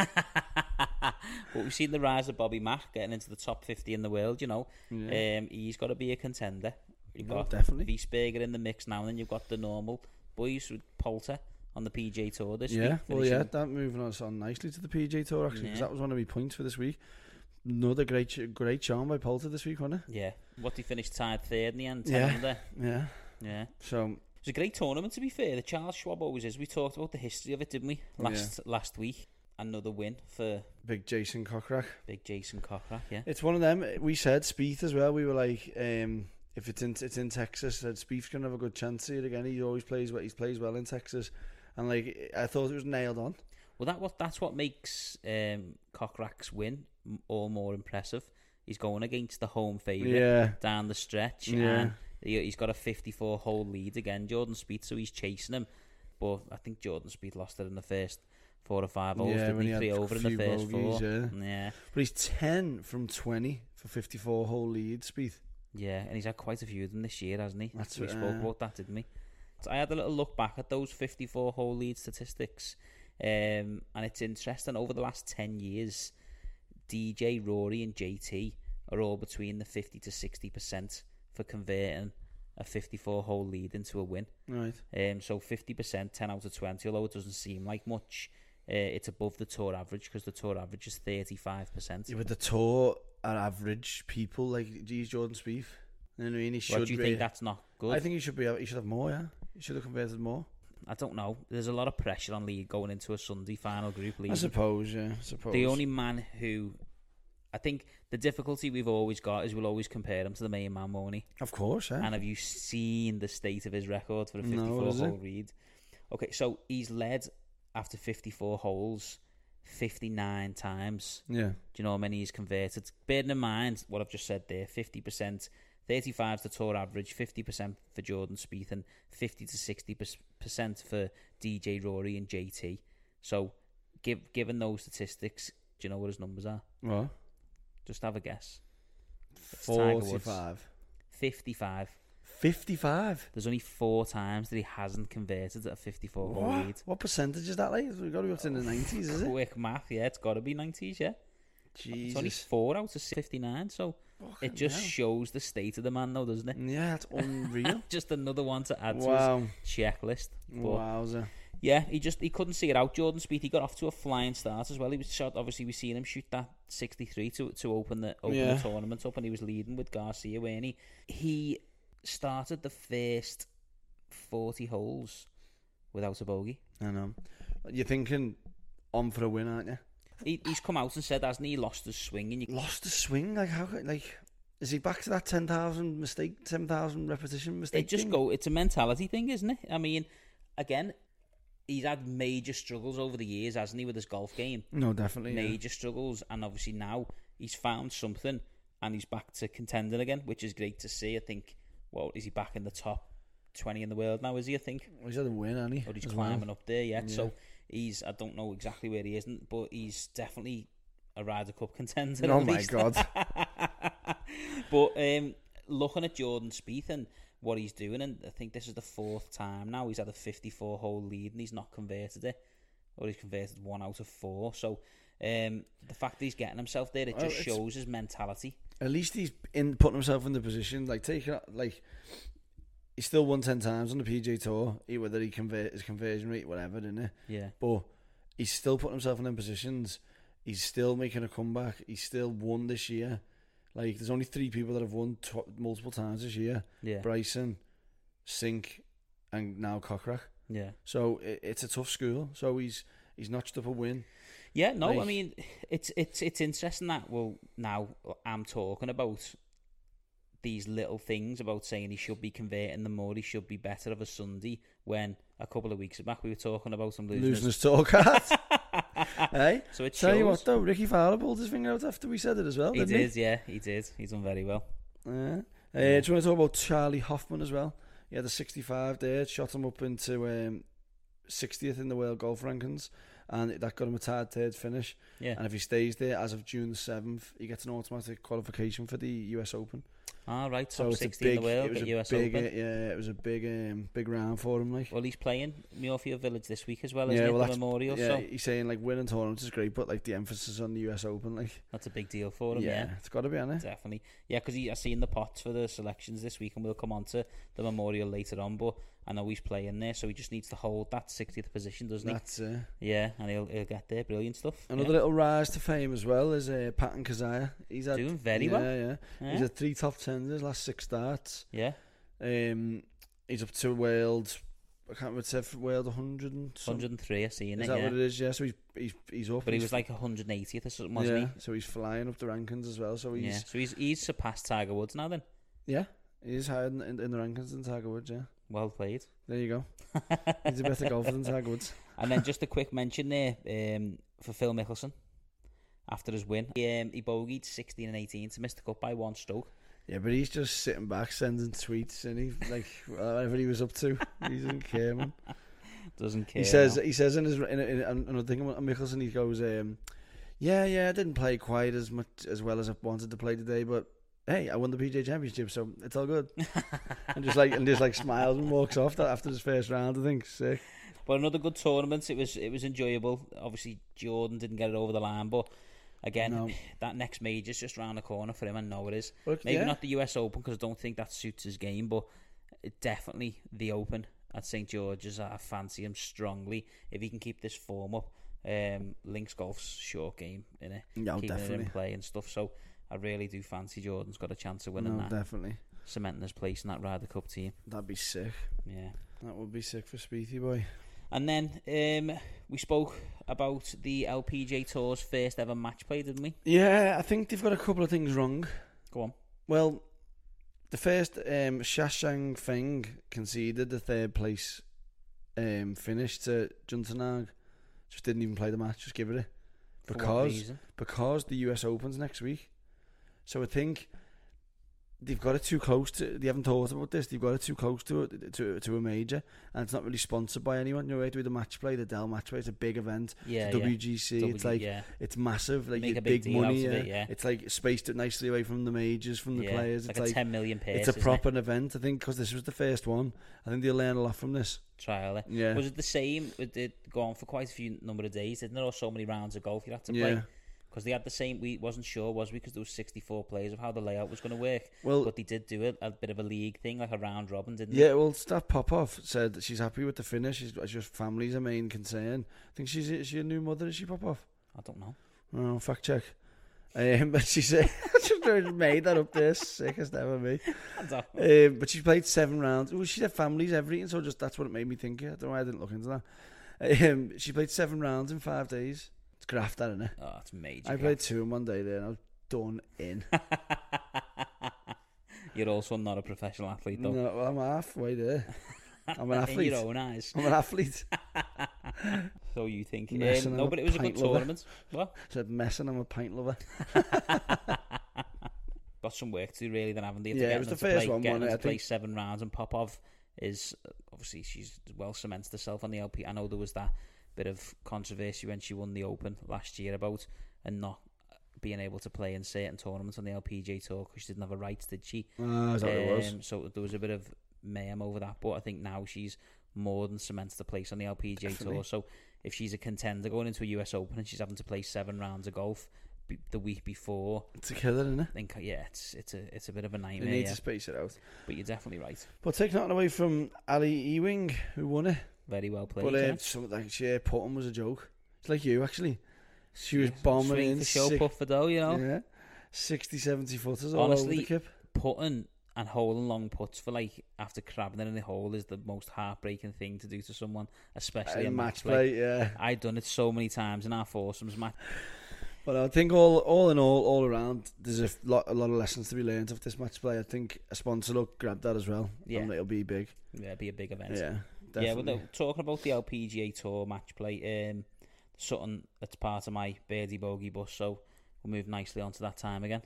But we've seen the rise of Bobby Mack getting into the top fifty in the world, you know. Yeah. Um, he's got to be a contender. You've No, got definitely. Wiesberger in the mix now, and then you've got the normal boys with Poulter on the P G A Tour this Yeah, week. well, finishing- yeah, that moving us on nicely to the P G A Tour, actually, because Yeah. that was one of my points for this week. Another great sh- great charm by Poulter this week, wasn't Yeah. What he finished tied third in the end, ten Yeah. under. it? Yeah. Yeah. So, It was a great tournament, to be fair. The Charles Schwab always is. We talked about the history of it, didn't we? Last last week. Another win for big Jason Cochrack. big Jason Cochrack, yeah. It's one of them. We said Spieth as well. We were like, um, if it's in it's in Texas, said Spieth's gonna have a good chance here again. He always plays well. He plays well in Texas, and like I thought it was nailed on. Well, that what that's what makes um, Cochrack's win m- all more impressive. He's going against the home favourite Yeah, down the stretch, Yeah. and he, he's got a fifty-four hole lead again. Jordan Spieth, so he's chasing him, but I think Jordan Spieth lost it in the first four or five holes. Yeah, didn't when he? he had Three a over in the few first bogeys, four. yeah. yeah, but he's ten from twenty for fifty-four hole lead. Spieth. yeah, and he's had quite a few of them this year, hasn't he? That's we what- spoke uh, about that, didn't we? So I had a little look back at those fifty-four hole lead statistics, um, and it's interesting. Over the last ten years, D J, Rory, and J T are all between the fifty to sixty percent for converting a fifty-four hole lead into a win. Right. Um, so fifty percent, ten out of twenty, although it doesn't seem like much, uh, it's above the tour average because the tour average is thirty-five percent. Yeah, with the tour are average people like geez, Jordan Spieth. You know what I mean? He should. What do you be, think that's not good? I think he should be. He should have more. Yeah, he should have converted more. I don't know. There's a lot of pressure on League going into a Sunday final group league. I suppose. Yeah, I suppose. The only man who, I think, the difficulty we've always got is we'll always compare him to the main man, won't he? Of course. Yeah. And have you seen the state of his record for a No, fifty-four what is it? hole lead? Okay, so he's led after fifty-four holes fifty-nine times. yeah. Do you know how many he's converted? Bearing in mind what I've just said there, fifty percent, thirty-five is the tour average, fifty percent for Jordan Spieth, and fifty to sixty percent for D J, Rory, and J T. So, give, given those statistics, do you know what his numbers are? What? Just have a guess. Tiger Woods. Forty-five. fifty-five. Fifty-five. There's only four times that he hasn't converted at a fifty-four hole What? lead. What percentage is that like? We've got to be up to in the nineties, is it? Quick math, yeah, it's got to be nineties, yeah. It's only Jesus. four out of fifty-nine, so it just hell. shows the state of the man, though, doesn't it? Yeah, that's unreal. Just another one to add Wow. to his checklist. But Wowza. yeah, he just he couldn't see it out. Jordan Spieth, he got off to a flying start as well. He was shot. Obviously, we seen him shoot that sixty-three to to open the open Yeah. the tournament up, and he was leading with Garcia, weren't he? He started the first forty holes without a bogey. I know. You're thinking on for a win, aren't you? He, he's come out and said, hasn't he, lost his swing, and you Lost the swing. Like how? could- Like is he back to that ten thousand mistake, ten thousand repetition mistake? it just thing? go. It's a mentality thing, isn't it? I mean, again, he's had major struggles over the years, hasn't he, with his golf game? No, definitely. Yeah. Major struggles, and obviously now he's found something, and he's back to contending again, which is great to see. I think. Well, is he back in the top twenty in the world now? Is he? I think, Well, he's had a win, hasn't he? or he's as well? climbing up there yet. Yeah. So he's. I don't know exactly where he isn't, but he's definitely a Ryder Cup contender. Oh at my least. God. But um, looking at Jordan Spieth and what he's doing, and I think this is the fourth time now he's had a fifty-four hole lead and he's not converted it. or he's converted one out of four. So um, the fact that he's getting himself there, it Well, just it's- shows his mentality. At least he's in putting himself in the position, like taking like he's still won ten times on the P G A Tour, he- whether he convert his conversion rate, whatever, didn't it? Yeah, But he's still putting himself in them positions. He's still making a comeback. He's still won this year. Like there's only three people that have won tw- multiple times this year: yeah, Bryson, Sink, and now Cochrane. yeah. So it, it's a tough school. So he's he's notched up a win. Yeah, no, I Like- mean, it's it's it's interesting that, well, now I'm talking about these little things about saying he should be converting them more, he should be better of a Sunday, when a couple of weeks back we were talking about him losing, Losing his... his tour card. Hey, So it tell you shows. what though, Ricky Fowler pulled his finger out after we said it as well, He didn't did, yeah, he did. He's done very well. he? Yeah. Uh, do you want to talk about Charlie Hoffman as well? He had a sixty-five there, shot him up into um, sixtieth in the world golf rankings, and that got him a tied third finish. Yeah. And if he stays there as of June the seventh, he gets an automatic qualification for the U S Open. All right, So top it's a sixty big, in the world it was at a U S big, Open. uh, yeah, it was a big, um, big round for him. Like, Well, he's playing Muirfield Village this week as well, isn't yeah, it? well, The that's, Memorial, yeah, so he's saying like winning tournaments is great, but like the emphasis on the U S Open, like, that's a big deal for him, yeah, yeah. it's got to be on it. Definitely. Yeah, because I've seen the pots for the selections this week, and we'll come on to the Memorial later on, but I know he's playing there, so he just needs to hold that sixtieth position, doesn't he? That's uh, Yeah, and he'll, he'll get there. Brilliant stuff. another yeah. little rise to fame as well is uh, Patton Kazaya. He's had, Doing very yeah, well. Yeah, Yeah. He's had three top tens in his last six starts. Yeah, Um, he's up to world. I can't remember. It's world one hundred and one hundred and three, I've seen Is it, that yeah. what it is? Yeah. So he's he's he's up. But he he's was like one hundred eightieth or something, wasn't yeah. So he's flying up the rankings as well. So he? he's Yeah, so he's, he's surpassed Tiger Woods now then. yeah. He's higher in, in, in the rankings than Tiger Woods. Yeah. Well played. There you go. He's a better golfer than Tiger Woods. And then just a quick mention there um, for Phil Mickelson after his win. He, um, he bogeyed sixteen and eighteen to miss the cut by one stroke. Yeah, but he's just sitting back sending tweets, and he like whatever he was up to. He doesn't care, man. Doesn't care. He says now. he says in his in, in, in another thing on Mickelson, he goes, um, yeah, yeah, I didn't play quite as much as well as I wanted to play today, but hey, I won the P G A Championship, so it's all good. and just like and just like smiles and walks off that after his first round. I think sick. But another good tournament. It was it was enjoyable. Obviously, Jordan didn't get it over the line, but again, No. that next major's just round the corner for him. I know it is. Well, Maybe yeah. not the U S Open because I don't think that suits his game, but it definitely the Open at Saint George's. I fancy him strongly if he can keep this form up. Um, Links Golf's short game, innit? Yeah, Keeping it definitely. in play and stuff. So I really do fancy Jordan's got a chance of winning No, that, definitely. cementing his place in that Ryder Cup team. That'd be sick. Yeah. That would be sick for Speethy boy. And then um, we spoke about the L P G A Tour's first ever match play, didn't we? Yeah, I think they've got a couple of things wrong. Go on. Well, the first um, Shashang Feng conceded the third place um, finish to Juntanag. Just didn't even play the match. Just give it it For what because reason? because the U S Open's next week. So I think they've got it too close to. They haven't thought about this. They've got it too close to a, to to a major, and it's not really sponsored by anyone. You know, right? With the match play, the Dell match play, it's a big event. Yeah, It's yeah. W G C. W- it's like yeah. it's massive. Like Make it's a big big, deal money. out of yeah. it, yeah. It's like spaced it nicely away from the majors, from the Yeah, players. Like It's a like ten million purse. it's a isn't proper event. I think because this was the first one. I think they'll learn a lot from this. it? Trial. eh? Yeah. Was it the same? It did go on for quite a few number of days, didn't there? Or so many rounds of golf you had to play. Yeah. Because they had the same. We wasn't sure, was we? Because there was sixty-four players of how the layout was going to work. Well, But they did do it a bit of a league thing, like a round robin, didn't yeah. Well, Steph Popoff said that she's happy with the finish. She's it's just family's her main concern. I think she's is she a new mother? Is she Popoff? they? I don't know. Oh, fact check. Um, but she said just made that up there. Sick as never me. I don't know. Um, but she played seven rounds. Well, she had families everything, so just that's what it made me think. I don't know why I didn't look into that. Um, she played seven rounds in five days. It's graft, that, isn't it? Oh, it's major. I played two in one day there, and I was done in. You're also not a professional athlete, though. No, well, I'm halfway there. I'm an In athlete. your own eyes. I'm an athlete. So you think? Messing, Um, no, I'm but a it was a good pint lover. tournament. What? Said messing. I'm a pint lover. Got some work to do, really, then haven't they? Yeah, it was the first play, one, Getting wasn't them it? to I play think- seven rounds, and Popov is uh, obviously she's well cemented herself on the L P. I know there was that bit of controversy when she won the Open last year about and not being able to play in certain tournaments on the L P G A Tour because she didn't have a rights, did she? Ah, is that what it was? Um, so there was a bit of mayhem over that, but I think now she's more than cemented the place on the L P G A Definitely. Tour. So if she's a contender going into a U S Open and she's having to play seven rounds of golf be- the week before, It's a killer, isn't it? then yeah, it's it's a it's a bit of a You nightmare. need Yeah. to space it out. But you're definitely right. But take nothing away from Ali Ewing, who won it. Very well played. But uh, yeah. some like yeah, putting was a joke. It's like you actually. She was Yeah, bombing swing in for show, six, puff for dough, you know. yeah, sixty, seventy footers all over Honestly, the kip. Putting and holding long putts for like after crabbing it in the hole is the most heartbreaking thing to do to someone, especially In in match play. play, yeah. I've done it so many times in our foursomes match. But I think all all in all, all around, there's a f- lot a lot of lessons to be learned of this match play. I think a sponsor will grab that as well. Yeah. And it'll be big. Yeah, it'd be a big event. Yeah, Yeah, definitely. well, no, talking about the L P G A Tour match play, um, something that's part of my birdie bogey bus, so we'll move nicely onto that time again.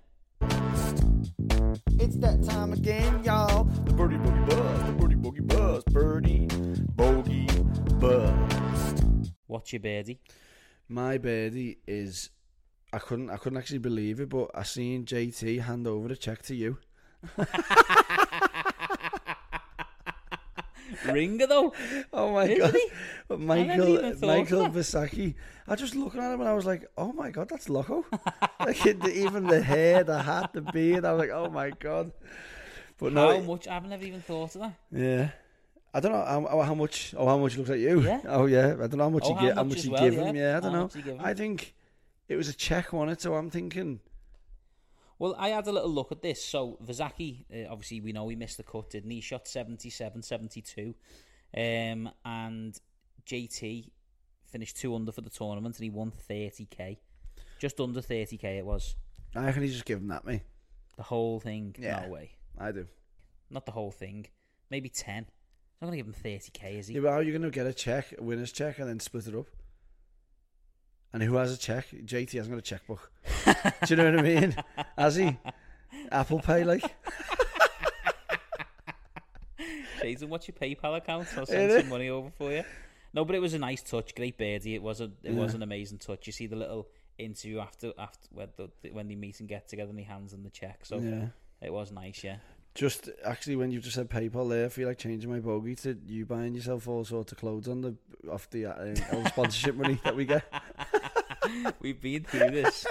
It's that time again, y'all. The birdie boogie buzz, the birdie boogie buzz, birdie bogey buzz. What's your birdie? My birdie is, I couldn't I couldn't actually believe it, but I seen J T hand over the check to you. Ringer though. Oh my Isn't god! he? But never Michael even thought Michael of that. Visacchi. I just looking at him and I was like, oh my god, that's Loco. Like it- even the hair, the hat, the beard. I was like, oh my god. But How no, much? I've never even thought of that. yeah. I don't know how, how much. Oh, how much looks like you? Yeah. Oh yeah. I don't know how much Oh, you how give. How much much as you well, give yeah. him? Yeah, I don't How know. much you give him? I think it was a check on it, so I'm thinking. Well, I had a little look at this. So, Visacchi, uh, obviously, we know he missed the cut, didn't he? He shot seventy-seven, seventy-two. Um, and J T finished two under for the tournament and he won thirty k. Just under thirty k it was. I reckon he's just giving that me. The whole thing? Yeah. No way. I do. Not the whole thing. Maybe ten. He's not going to give him thirty k, is he? Yeah, but how are you going to get a check, a winner's check, and then split it up? And who has a check? J T hasn't got a checkbook. Do you know what I mean? Has he? Apple Pay, like. Jason, what's your PayPal account? I'll send Innit? some money over for you. No, but it was a nice touch. Great birdie. It was a it Yeah. was an amazing touch. You see the little interview after after when, the, when they meet and get together and he hands them the check. So Yeah. it was nice, yeah. Just actually, when you just said PayPal there, I feel like changing my bogey to you buying yourself all sorts of clothes on the off the uh, all the sponsorship money that we get. We've been through this.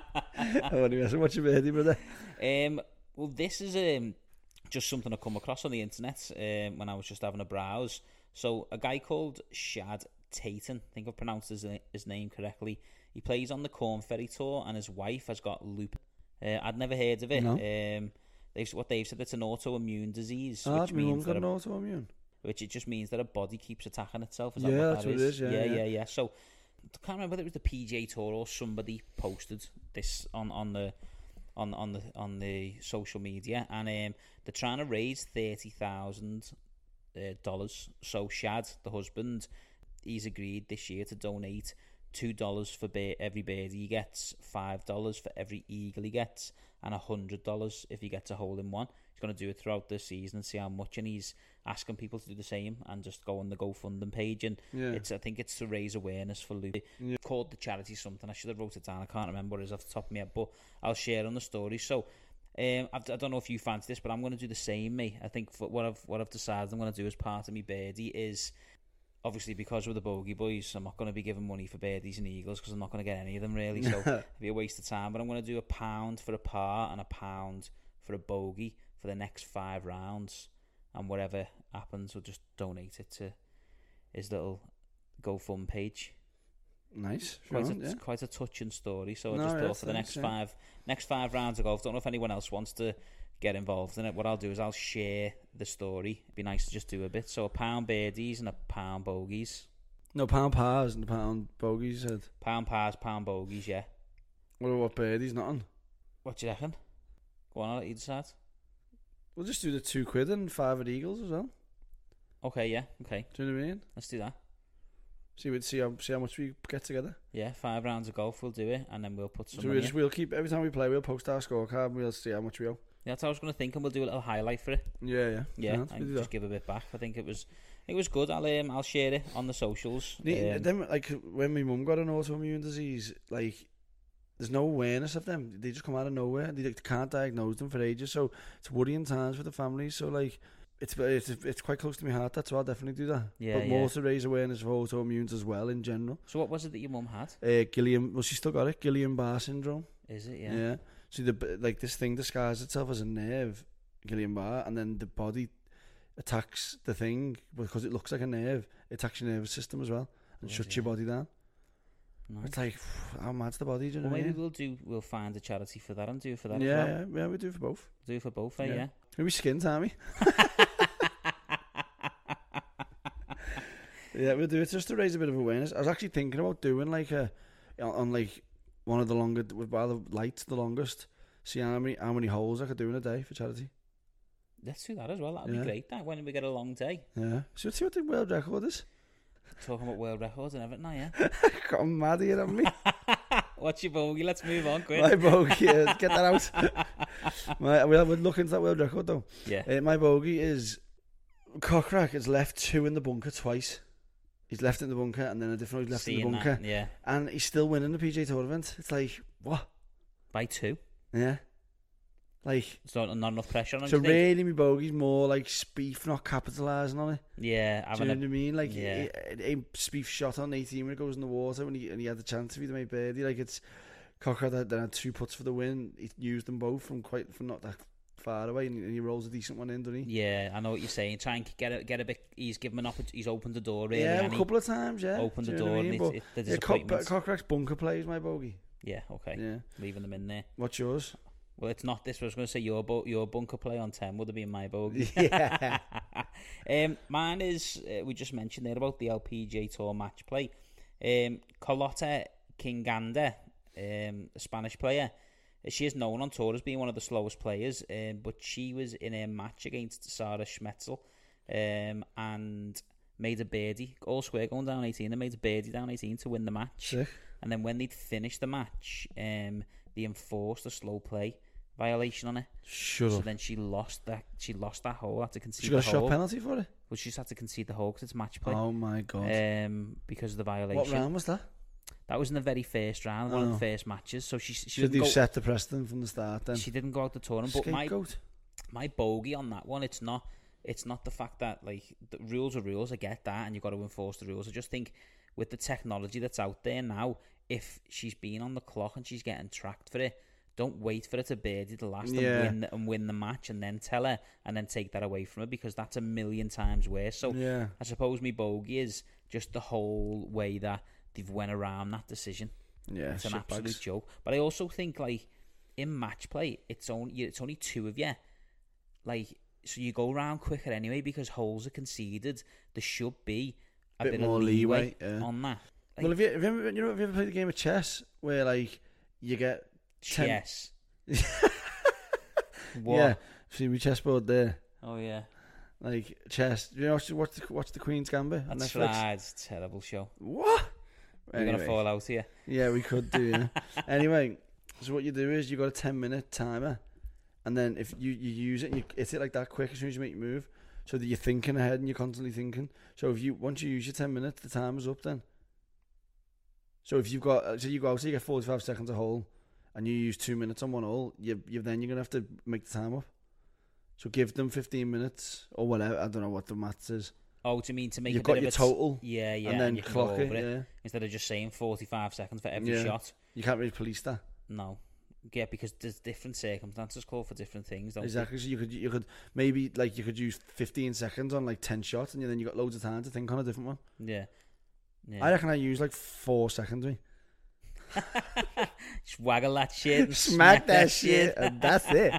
Oh, anyway, so what's your birdie, brother? Um, well, this is um, just something I come across on the internet um, when I was just having a browse. So a guy called Shad Tayton, I think I've pronounced his, his name correctly. He plays on the Corn Ferry Tour and his wife has got lupus. Uh, I'd never heard of it. No. Um, they've what they've said, it's an autoimmune disease, Ah, which my mum's means got that an a, autoimmune. which it just means that a body keeps attacking itself. Is that Yeah, what that's that what it is, yeah, yeah, yeah. yeah, yeah. So I can't remember whether it was the P G A Tour or somebody posted this on, on the on on the on the social media, and um, they're trying to raise thirty thousand uh, dollars. So Shad, the husband, he's agreed this year to donate two dollars for ba- every birdie he gets, five dollars for every eagle he gets, and a hundred dollars if he gets a hole in one. He's going to do it throughout the season and see how much, and he's asking people to do the same and just go on the GoFundMe page. And Yeah. it's I think it's to raise awareness for lupus. Yeah. Called the charity something. I should have wrote it down. I can't remember what it is off the top of my head, but I'll share on the story. So um, I've, I don't know if you fancy this, but I'm going to do the same, mate. I think for what I've what I've decided I'm going to do as part of me birdie is, obviously because we're the bogey boys, I'm not going to be giving money for birdies and eagles because I'm not going to get any of them really. So it'd be a waste of time. But I'm going to do a pound for a par and a pound for a bogey for the next five rounds, and whatever happens, we'll just donate it to his little GoFundMe page. Nice. Quite Sure, a yeah. quite a touching story. So I No, just yeah, thought for the thanks, next yeah. five next five rounds of golf. Don't know if anyone else wants to get involved in it. What I'll do is I'll share the story. It'd be nice to just do a bit. So a pound birdies and a pound bogeys. No, pound pars and pound bogeys. Said. Pound pars, pound bogeys. Yeah. What about birdies? Nothing. What do you reckon? Go on, I'll let you decide. We'll just do the two quid and five at eagles as well. Okay, yeah, okay. Do you know what I mean? Let's do that. See, we'd see how see how much we get together. Yeah, five rounds of golf, we'll do it, and then we'll put some So money we just in. we'll keep every time we play, we'll post our scorecard and we'll see how much we owe. Yeah, that's what I was going to think, and we'll do a little highlight for it. Yeah, yeah, Yeah, Sounds- we and do just that. give a bit back. I think it was it was good. I'll um, I'll share it on the socials. Ne- Um, them, like when my mum got an autoimmune disease, like there's no awareness of them. They just come out of nowhere. They, like, they can't diagnose them for ages, so it's worrying times for the families. So like, it's it's it's quite close to my heart. That's why I'll definitely do that. Yeah, but more yeah. to raise awareness of autoimmunes as well in general. So what was it that your mum had? Uh, Guillain, well, she still got it. Guillain-Barré syndrome. Is it? Yeah. Yeah. So the like this thing disguises itself as a nerve, Guillain-Barré, and then the body attacks the thing because it looks like a nerve. It attacks your nervous system as well and Bloody shuts your hell. body down. Nice. It's like, how mad's the body? Do you know Well, what I maybe mean? we'll do. We'll find a charity for that and do for that Yeah, as well. yeah, yeah, we do for both. Do for both, eh? Yeah. Yeah. Maybe skin, Tommy. Yeah, we'll do it just to raise a bit of awareness. I was actually thinking about doing like a on, on like one of the longer with by the lights, the longest. See how many how many holes I could do in a day for charity. Let's do that as well. That'd Yeah. be great. That when we get a long day, Yeah. So see what the world record is. talking about world records and everything. Now, yeah. Got mad here on me. What's your bogey? Let's move on, quick. My bogey, uh, get that out. my, we'll have a look into that world record though. Yeah. Uh, my bogey is Cockrack has left two in the bunker twice. He's left in the bunker and then a different he's left Seeing in the bunker. that, yeah. And he's still winning the P G A Tour event. It's like, what? By two. Yeah. Like, It's not, not enough pressure on him. so do you think? really my bogey's more like Spieth not capitalising on it. Yeah, Do you having know a, what I mean? Like, yeah. it, it, Spieth shot on eighteen when it goes in the water when he, and he had the chance if he'd have made birdie. Like, it's Cockrack that then had two putts for the win. He used them both from quite from not that far away, and he rolls a decent one in, doesn't he? yeah, I know what you're saying. Try and get a, get a bit. He's given an opportunity. He's opened the door, really. Yeah, and a he couple of times, yeah. opened Do the you know door, what I and mean? it's, it, the But, yeah, Cock- disappointment. Cockrack's bunker play is my bogey. Yeah, okay. Yeah. Leaving them in there. What's yours? Well, it's not this. I was going to say your bo- your bunker play on ten would have been my bogey. Yeah. um, mine is uh, we just mentioned there about the L P G A Tour match play. Um, Carlota Kinganda, um, a Spanish player. She is known on tour as being one of the slowest players, um, but she was in a match against Sarah Schmetzel um, and made a birdie, all square going down eighteen, and made a birdie down eighteen to win the match. Sick. And then when they'd finished the match, um, they enforced a slow play violation on it. Shut So up. then she lost that. She lost that hole. Had to concede She got a the shot hole. penalty for it? Well, she just had to concede the hole because it's match play. Oh my god. Um, because of the violation. What round was that? That was in the very first round, one of Oh. the first matches. So she she Should didn't they've go. set the precedent from the start then? She didn't go out the tournament. But my Scapegoat. my bogey on that one, it's not it's not the fact that like the rules are rules. I get that, and you've got to enforce the rules. I just think with the technology that's out there now, if she's been on the clock and she's getting tracked for it, don't wait for her to birdie the last Yeah. and win the, and win the match, and then tell her and then take that away from her, because that's a million times worse. So Yeah. I suppose me bogey is just the whole way that they've went around that decision. Yeah. It's an shitbags. absolute joke. But I also think, like, in match play, it's only it's only two of you. Like, so you go round quicker anyway because holes are conceded. There should be a Bit bit, more of leeway, leeway, yeah. on that. Like, Well, have you, have you ever, you know, have you ever played a game of chess where like you get ten- chess. What? yeah, see my chessboard there, Oh yeah. like chess. You know, watch, watch the watch the Queen's Gambit on That's Netflix. right. It's a terrible show. What? We're Anyway, gonna fall out here. yeah, we could do. Yeah. Anyway, so what you do is you got a ten minute timer, and then if you, you use it, and you hit it like that quick as soon as you make your move, so that you're thinking ahead and you're constantly thinking. So if you once you use your ten minutes, the timer's up then. So if you've got, so you go out, so you get forty-five seconds a hole, and you use two minutes on one hole, you you then you're gonna have to make the time up. So give them fifteen minutes or whatever. I don't know what the maths is. Oh, do you mean to make You've a got bit your of a total, Yeah, yeah. and then you can clock go it. over it, Yeah, instead of just saying forty-five seconds for every Yeah. shot. you can't really police that. No. Yeah, because there's different circumstances call for different things, don't Exactly. So you could you could maybe like you could use fifteen seconds on like ten shots, and then you got loads of time to think on a different one. they? Yeah. Yeah. I reckon I use like four seconds. Me Just waggle that shit and smack that shit, and that's it.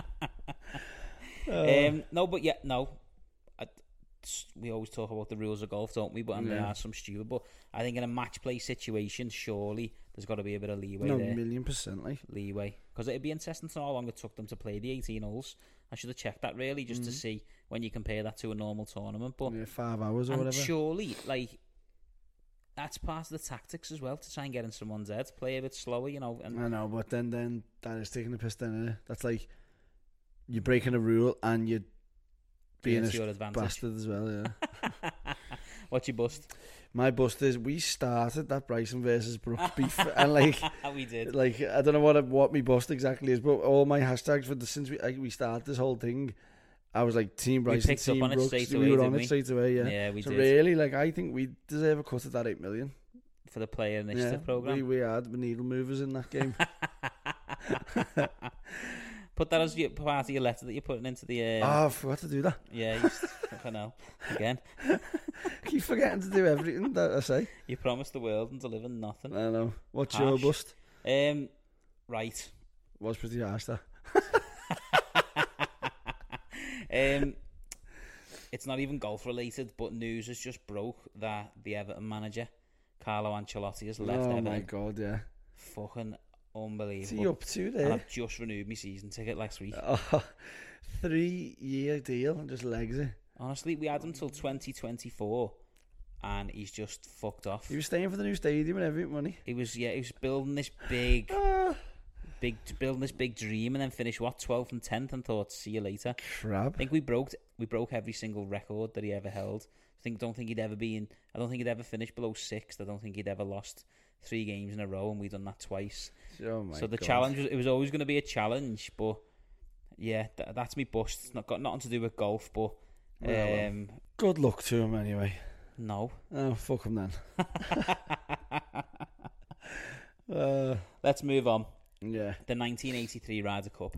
Oh. Um, no, but yeah, no. I, we always talk about the rules of golf, don't we? But and there Yeah. are some stupid. But I think in a match play situation, surely there's got to be a bit of leeway no, there. million percent. Like Leeway, because it'd be interesting to know how long it took them to play the eighteen holes. I should have checked that really, just to Mhm. see when you compare that to a normal tournament. But yeah, five hours or and whatever. surely, like, that's part of the tactics as well, to try and get in someone's head, play a bit slower, you know. And I know, but then then that is taking the piss, then, isn't it? That's like you're breaking a rule and you're being to a your advantage. bastard as well. Yeah. What's your bust? My bust is we started that Bryson versus Brooks beef, and like. we did. Like I don't know what what my bust exactly is, but all my hashtags for the since we like, we started this whole thing I was like Team Bryson, picked up Team on it Brooks. straight we away, were didn't on we? it straight away. Yeah, Yeah, we so did. really, like, I think we deserve a cut of that eight million. For the player Yeah, initiative program. we we had the needle movers in that game. Put that as your, part of your letter that you're putting into the. Um, Oh, I forgot to do that. Yeah, you s- I know. Again, Keep forgetting to do everything that I say. you promised the world and delivered nothing. I know. What's your Harsh. bust? Um, right. Was pretty harsh, that. Um, it's not even golf related, but news has just broke that the Everton manager Carlo Ancelotti has left Oh Everton. my god, yeah. Fucking What's unbelievable. he up to And there? I've just renewed my season ticket last week. Oh, three year deal and just legs it. Honestly, we had him till twenty twenty-four, and he's just fucked off. He was staying for the new stadium and everything, money. He was, yeah, he was building this big, Ah, big, building this big dream, and then finished what twelfth and tenth, and thought, see you later. crap. I think we broke, we broke every single record that he ever held. I think, don't think he'd ever been. I don't think he'd ever finished below sixth. I don't think he'd ever lost three games in a row, and we've done that twice. Oh my so the god. challenge was, it was always going to be a challenge, but yeah, th- that's me bust. It's not got nothing to do with golf, but um, Well, well. Good luck to him anyway. no. Oh, fuck him then. uh, Let's move on. yeah. The nineteen eighty-three Ryder Cup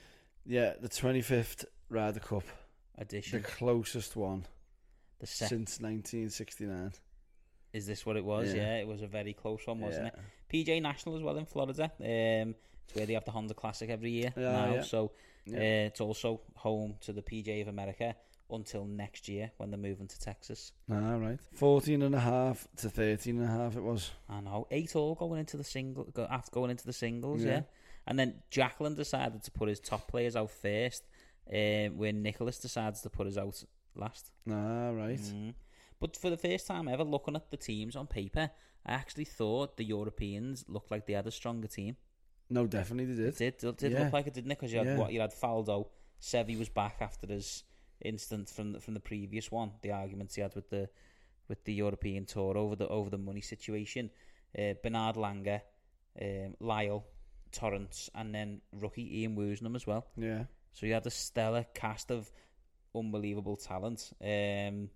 Yeah, the twenty-fifth Ryder Cup. The edition. closest one The set. since nineteen sixty-nine. Is this what it was? Yeah. Yeah, it was a very close one, wasn't Yeah. it? P J National as well in Florida. Um, it's where they have the Honda Classic every year Yeah, now. yeah. So Yeah. uh, it's also home to the P G A of America until next year when they're moving to Texas. Ah, right. fourteen and a half to thirteen and a half it was. I know, eight all going into the single, go, after going into the singles, yeah. Yeah. And then Jacqueline decided to put his top players out first, um, where Nicholas decided to put his out last. Ah, right. Mm. But for the first time ever, looking at the teams on paper, I actually thought the Europeans looked like they had a stronger team. No, definitely they It did. did, it did Yeah. look like it, didn't it? Because you had Yeah. what you had Faldo, Sevi was back after his incident from the, from the previous one. The arguments he had with the with the European tour over the over the money situation. Uh, Bernard Langer, um, Lyle, Torrance, and then rookie Ian Woosnam as well. Yeah. So you had a stellar cast of unbelievable talent. Um,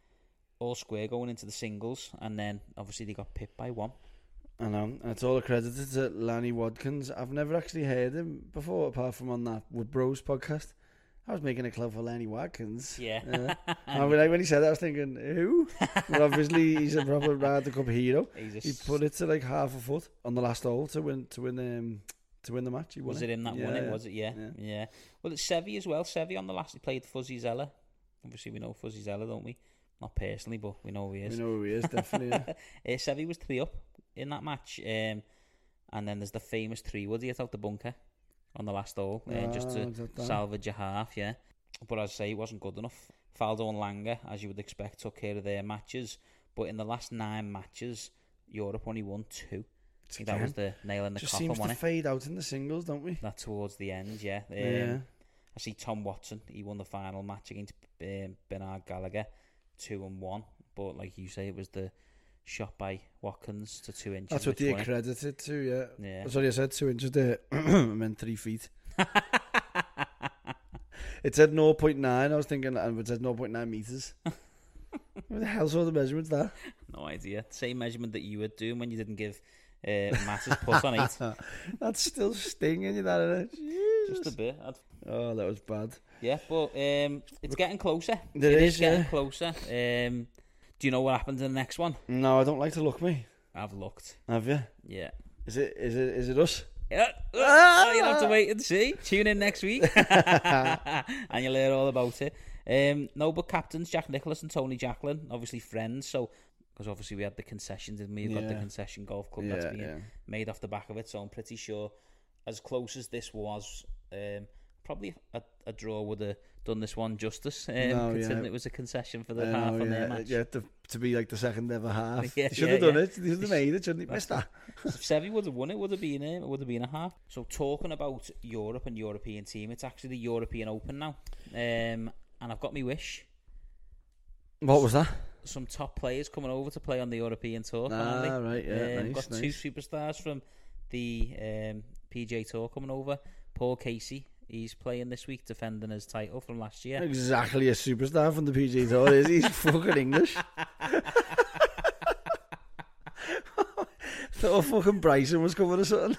all square going into the singles, and then obviously they got pipped by one. I know. And it's all accredited to Lanny Wadkins. I've never actually heard him before, apart from on that Wood Bros podcast. I was making a club for Lanny Wadkins. Yeah. Uh, I mean, like, when he said that, I was thinking, who? But obviously, he's a proper Ryder Cup hero. He's a He s- put it to like half a foot on the last hole to win to win um to win the match. He won Was it him that yeah, won it? yeah. Was it? Yeah. Yeah. yeah. Well, it's Sevi as well. Sevi on the last, he played Fuzzy Zeller. Obviously, we know Fuzzy Zeller, don't we? Not personally, but we know who he is. We know who he is, definitely. Yeah. uh, Sevi was three up in that match. Um, and then there's the famous three wood he hit out the bunker on the last hole, uh, just Oh, to is that that? salvage a half, yeah. But as I say, it wasn't good enough. Faldo and Langer, as you would expect, took care of their matches. But in the last nine matches, Europe only won two. I think that was the nail in the Just coffin, seems to wasn't it? fade out in the singles, don't we? That towards the end, yeah. Um, Yeah. I see Tom Watson. He won the final match against um, Bernard Gallagher, two and one. But like you say, it was the shot by Watkins to two inches. That's what which they won it. accredited to, yeah. Yeah. Sorry, I said two inches there. I meant three feet. It said zero point nine. I was thinking, and it said zero point nine metres. What the hell sort of measurement's that? No idea. Same measurement that you were doing when you didn't give uh, Matt his putt on eight. That's still stinging you, that, innit? Just a bit. I'd... Oh, that was bad. Yeah, but um, it's getting closer. It it is, is getting yeah. closer. Um, do you know what happens in the next one? No, I don't like to look me. I've looked. Have you? Yeah. Is it? Is it? Is it us? Yeah. Oh, you'll have to wait and see. Tune in next week, and you'll hear all about it. Um, no, but captains Jack Nicklaus and Tony Jacklin, obviously friends. So, because obviously we had the concession, didn't we? We've got the Yeah. concession golf club that's Yeah, being yeah. made off the back of it. So I'm pretty sure, as close as this was, um, probably a, a draw would have done this one justice. Um, No, considering yeah. it was a concession for the I half know, on their yeah, match. yeah, to, to be like the second ever half. Yeah, They should yeah, have done yeah. it. They should have made it, shouldn't they? Missed that. If Sevi would have won it, would have been a, it would have been a half. So talking about Europe and European team, it's actually the European Open now, um, and I've got my wish. What was that? Some top players coming over to play on the European tour. Ah, apparently. right, yeah, um, nice, got nice. two superstars from the um, P G A Tour coming over. Paul Casey He's playing this week, defending his title from last year. Exactly a superstar from the P G A Tour, is he? He's fucking English. Thought fucking Bryson was coming or something.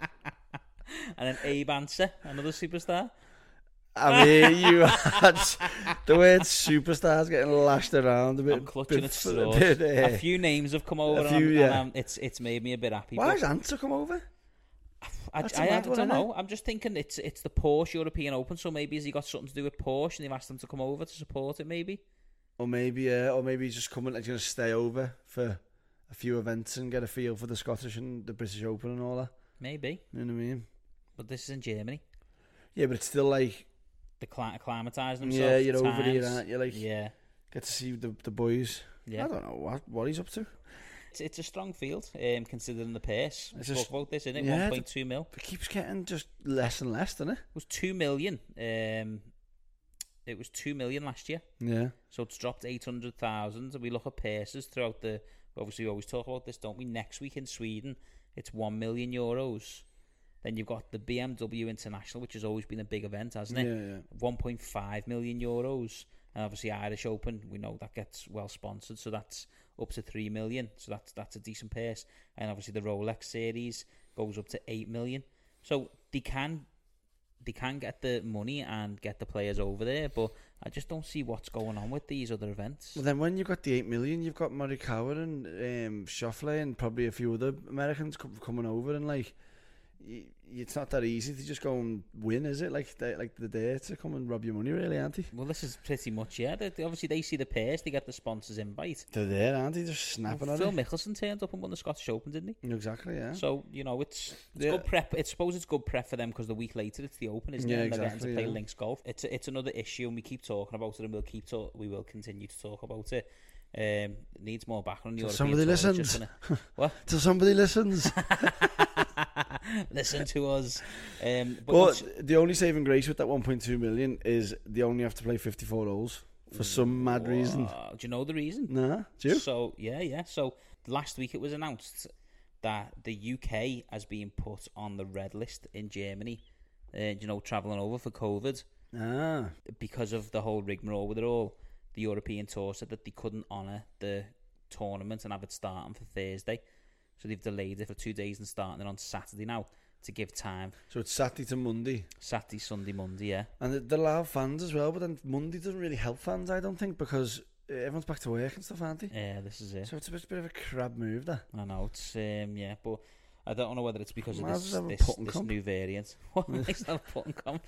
And then Abe Answer, another superstar. I mean, you had the word superstars getting lashed around a bit. I'm clutching bit, at straws. bit, uh, A few names have come over, a few, and, I'm, yeah. and I'm, it's it's made me a bit happy. Why but has Answer come over? I, That's a I, I mad don't one, isn't know. I'm just thinking it's it's the Porsche European Open, so maybe has he got something to do with Porsche, and they've asked him to come over to support it, maybe. Or maybe, uh, or maybe he's just coming, like, going to stay over for a few events and get a feel for the Scottish and the British Open and all that. Maybe. You know what I mean? But this is in Germany. Yeah, but it's still like, The cli- acclimatising himself. yeah, you're times. over here, aren't you? Like, Yeah, get to see the the boys. yeah. I don't know what what he's up to. It's, it's a strong field, um, considering the pace. We It's talk just- about this, isn't it? yeah, one point two mil. It keeps getting just less and less, doesn't it? It was two million. Um, it was two million last year. Yeah. So it's dropped eight hundred thousand. And we look at paces throughout the... Obviously, we always talk about this, don't we? Next week in Sweden, it's one million euros. Then you've got the B M W International, which has always been a big event, hasn't it? Yeah, yeah. one point five million euros. And obviously Irish Open, we know that gets well sponsored, so that's up to three million. So that's that's a decent pace. And obviously the Rolex series goes up to eight million. So they can they can get the money and get the players over there, but I just don't see what's going on with these other events. Well, then when you've got the eight million, you've got Morikawa and um, Schauffele and probably a few other Americans co- coming over, and like, y- it's not that easy to just go and win, is it? Like, they, like the day to come and rob your money, really, aren't they? Well, this is pretty much, yeah. They, they- obviously, they see the pace, they get the sponsors invite. They're there, aren't they? Just snapping Phil at it. Mickelson turned up and won the Scottish Open, didn't he? Exactly, yeah. So, you know, it's, it's Yeah. good prep. I suppose it's good prep for them because the week later it's the Open, isn't Yeah, it? And they're exactly, getting to play yeah. links golf. It's a, it's another issue, and we keep talking about it, and we'll keep talk, we will continue to talk about it. Um, it needs more background. Till European somebody Tour, it's listens. just gonna- what? Till somebody listens. Listen to us. Um, but But what's- the only saving grace with that one point two million is they only have to play fifty-four holes for some mad reason. Whoa, do you know the reason? Nah, do you? So yeah, yeah. So last week it was announced that the U K has been put on the red list in Germany. Uh, you know, travelling over for COVID Ah, because of the whole rigmarole with it all. The European Tour said that they couldn't honour the tournament and have it starting for Thursday, so they've delayed it for two days and starting it on Saturday now to give time. so it's Saturday to Monday. Saturday, Sunday, Monday. Yeah. And they- they allow fans as well, but then Monday doesn't really help fans, I don't think, because uh, everyone's back to work and stuff, aren't they? Yeah, this is it. So it's a bit, bit of a crab move, that. I know it's um, yeah, but I don't know whether it's because of Might this as well have a this, putt and this comp. new variant. What makes that a putt and comp?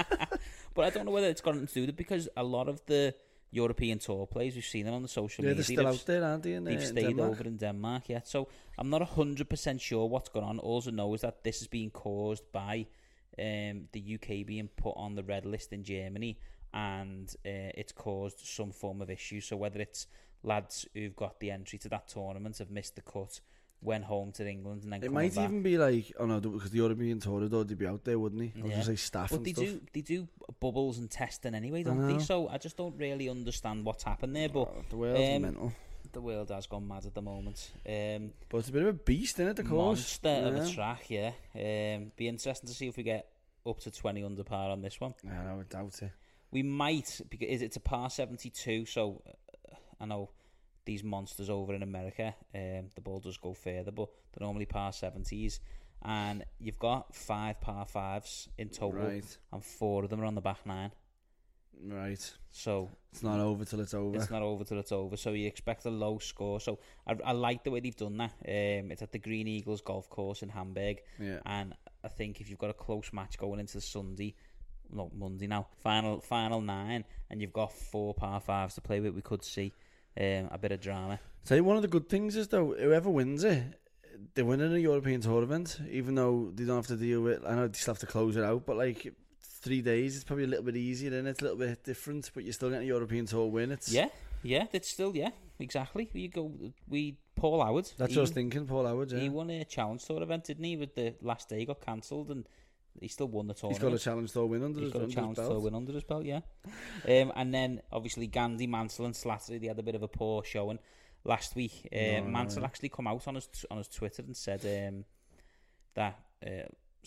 But I don't know whether it's got anything to do with it because a lot of the European Tour players, we've seen them on the social Yeah, media. they're still they've- out there, aren't they? In, uh, They've in stayed Denmark? over in Denmark yet, so I'm not one hundred percent sure what's going on. All I know is that this is being caused by um, the U K being put on the red list in Germany, and uh, it's caused some form of issue. So whether it's lads who've got the entry to that tournament have missed the cut, went home to England, and then It coming might back. even be like, oh no, because the European Tour would already be out there, wouldn't he? I was Yeah. going to say staff But and they stuff. do they do bubbles and testing anyway, don't I they? know. So I just don't really understand what's happened there. But Oh, the world's um, mental. the world has gone mad at the moment. Um, But it's a bit of a beast, isn't it, the course? monster of a Yeah. track, yeah. Um, be interesting to see if we get up to twenty under par on this one. I know, I doubt it. We might, because it's a par seventy-two, so uh, I know these monsters over in America, um, the ball does go further, but they're normally par seventies, and you've got five par fives in total, Right, and four of them are on the back nine. right. So It's not over till it's over. it's not over till it's over. So you expect a low score. So I, I like the way they've done that. Um, it's at the Green Eagles golf course in Hamburg. Yeah. And I think if you've got a close match going into the Sunday, no, Monday now, final final nine, and you've got four par fives to play with, we could see um, a bit of drama. Tell you, one of the good things is, though, whoever wins it, they're winning a European Tour event, even though they don't have to deal with, I know they still have to close it out, but like three days, it's probably a little bit easier, isn't it? It's a little bit different, but you're still getting a European Tour win. It's Yeah, yeah, it's still, yeah, exactly. You go, we, Paul Howard. That's he, what I was thinking, Paul Howard, yeah. He won a Challenge Tour event, didn't he? With the last day got cancelled, and he still won the He's tournament. got a Challenge Tour win under He's his, got a under his Challenge belt. Tour win under his belt, yeah. um, and then, obviously, Gandhi, Mansell and Slattery, they had a bit of a poor showing last week. Um, No, no, Mansell yeah. actually come out on his on his Twitter and said um, that uh,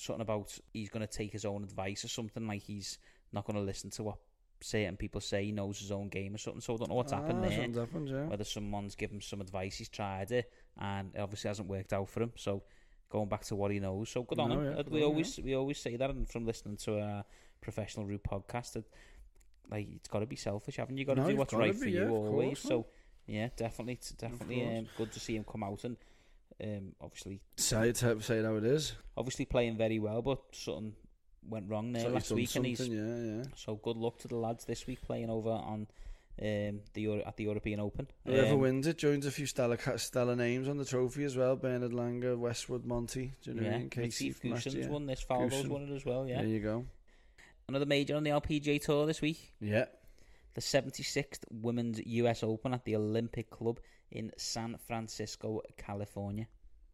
something about he's going to take his own advice or something, like he's not going to listen to what certain people say, he knows his own game or something. So I don't know what's ah, happened there. something's happened, yeah. Whether someone's given him some advice, he's tried it, and it obviously hasn't worked out for him. So going back to what he knows. So good on No, him. yeah, Uh, good we on always we always say that, and from listening to a Professional Route podcast, that like it's got to be selfish, haven't you? Got to No, do you've what's gotta right be, for yeah, you of always. course, So yeah, definitely, it's definitely course. um, good to see him come out and um, obviously Say it, say it how it is. obviously playing very well, but something went wrong there So he's last done week, and he's something, yeah, yeah. so good luck to the lads this week playing over on um, the Euro- at the European Open. Whoever Um, wins it joins a few stellar, ca- stellar names on the trophy as well. Bernard Langer, Westwood, Monty, do you know what I yeah, mean? Casey Steve from last Goosens year. won this. Faldo's Goosen. won it as well. Yeah, There you go. another major on the L P G A Tour this week. Yeah. The seventy-sixth Women's U S Open at the Olympic Club in San Francisco, California.